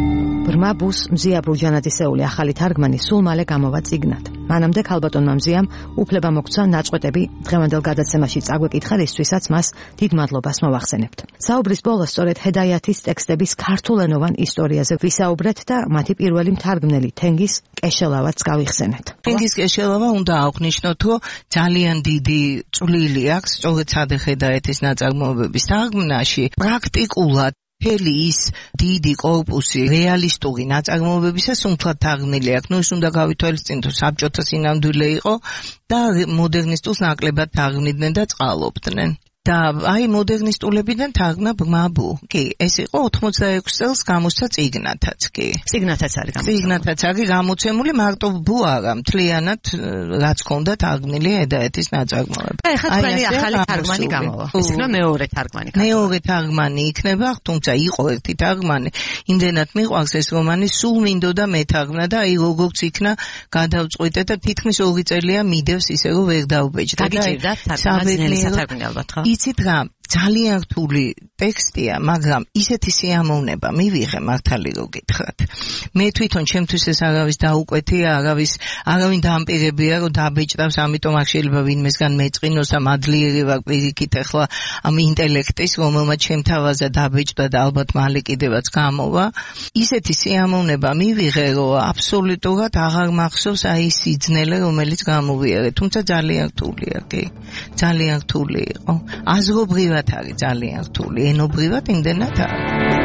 Speaker 7: ბრმა ბუს მზია ბრუჯანაძისეული ახალი თარგმანი სულ მალე გამოვა წიგნად. მანამდე ქალბატონმა მზიამ უფლება მოგცა ნაწყვეტები დღევანდელ გადაცემაში წაგვეკითხარისთვისაც მას დიდ მადლობას მოვახსენებთ. საუბრის ბოლოს სწორედ ჰედაიათის ტექსტების ქართულენოვან ისტორიაზე ვისაუბრეთ და მათი პირველი მთარგმნელი თენგიზ კეშელავაც გავიხსენეთ.
Speaker 9: თენგიზ კეშელავა უნდა აღვნიშნოთ, რომ ძალიან დიდი წვლილი აქვს სწორედ სადეხ ჰედაიათის ნაწარმოებების თარგმნაში პრაქტიკულად მთელი ის დიდი კორპუსი რეალისტური ნაწარმოებებისა სუმფლად თარგმნილი აქვს. ის უნდა გავითვალისწინოთ, რომ საბჭოთა სინამდვილე იყო და მოდერნისტულს ნაკლებად თარგმნიდნენ და წყალობდნენ. და აი მოდერნისტულებიდან თარგმნა ბრმა ბუ. კი, ეს იყო 86 წელს გამოსცა წიგნათაც, კი.
Speaker 7: წიგნათაც
Speaker 9: არის გამოცემული, მარტო ბუ არა, მთლიანად რაც ქონდა თარგმნილი ჰედაიათის ნაწარმოები.
Speaker 7: ეხლა თქვენი ახალი თარგმანი გამოვა. ეს იქნება მეორე თარგმანი.
Speaker 9: მეორე თარგმანი იქნება, თუმცა იყო ერთი თარგმანი. იმდენად მიყვარს ეს რომანი, სულ მინდოდა მეთარგმნა და აი როგორც იქნა გადავწყვიტე და თითქმის 2 წელია მიდევს ისე რომ ვერ დავბეჭდა.
Speaker 7: დაგიჭირდა თარგმანი სათარგმნი ალბათ ხო?
Speaker 9: იცით რა, ძალიან რთული ტექსტია, მაგრამ ისეთი სიამოვნება მივიღე მართალი რო გითხრათ. მე თვითონ ჩემთვის ეს არავის დაუკვეთია, არავინ დაამპირებია, რომ დაბეჭდავს, ამიტომ არ შეიძლება ვინმესგან მეწყინოს და მადლიერი ვარ პირიქით ახლა ამ ინტელექტის, რომელმაც ჩემ თავაზე დაბეჭდა და ალბათ მალე კიდევაც გამოვა. ისეთი სიამოვნება მივიღე, რომ აბსოლუტურად აღარ მახსოვს აი ის სიძნელე, რომელიც გამოვიარე, თუმცა ძალიან რთულია, კი. ძალიან რთული იყო. აზრობრივად არის ძალიან რთული, ენობრივად იმდენად არის.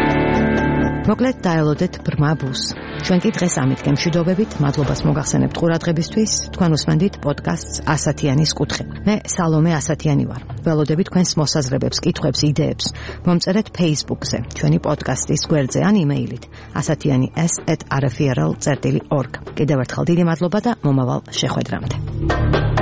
Speaker 7: მოკლედ დაელოდეთ ბრმა ბუს. ჩვენ კი დღეს ამით გემშვიდობებით, მადლობას მოგახსენებთ ყურადღებისთვის. თქვენ უსმენთ პოდკასტს ასათიანის კუთხე. მე სალომე ასათიანი ვარ. ველოდებით თქვენს მოსაზრებებს, კითხვებს, იდეებს. მომწერეთ Facebook-ზე, ჩვენი პოდკასტის გვერდზე ან იმეილით asatiyani@rfrl.org. კიდევ ერთხელ დიდი მადლობა და მომავალ შეხვედრამდე.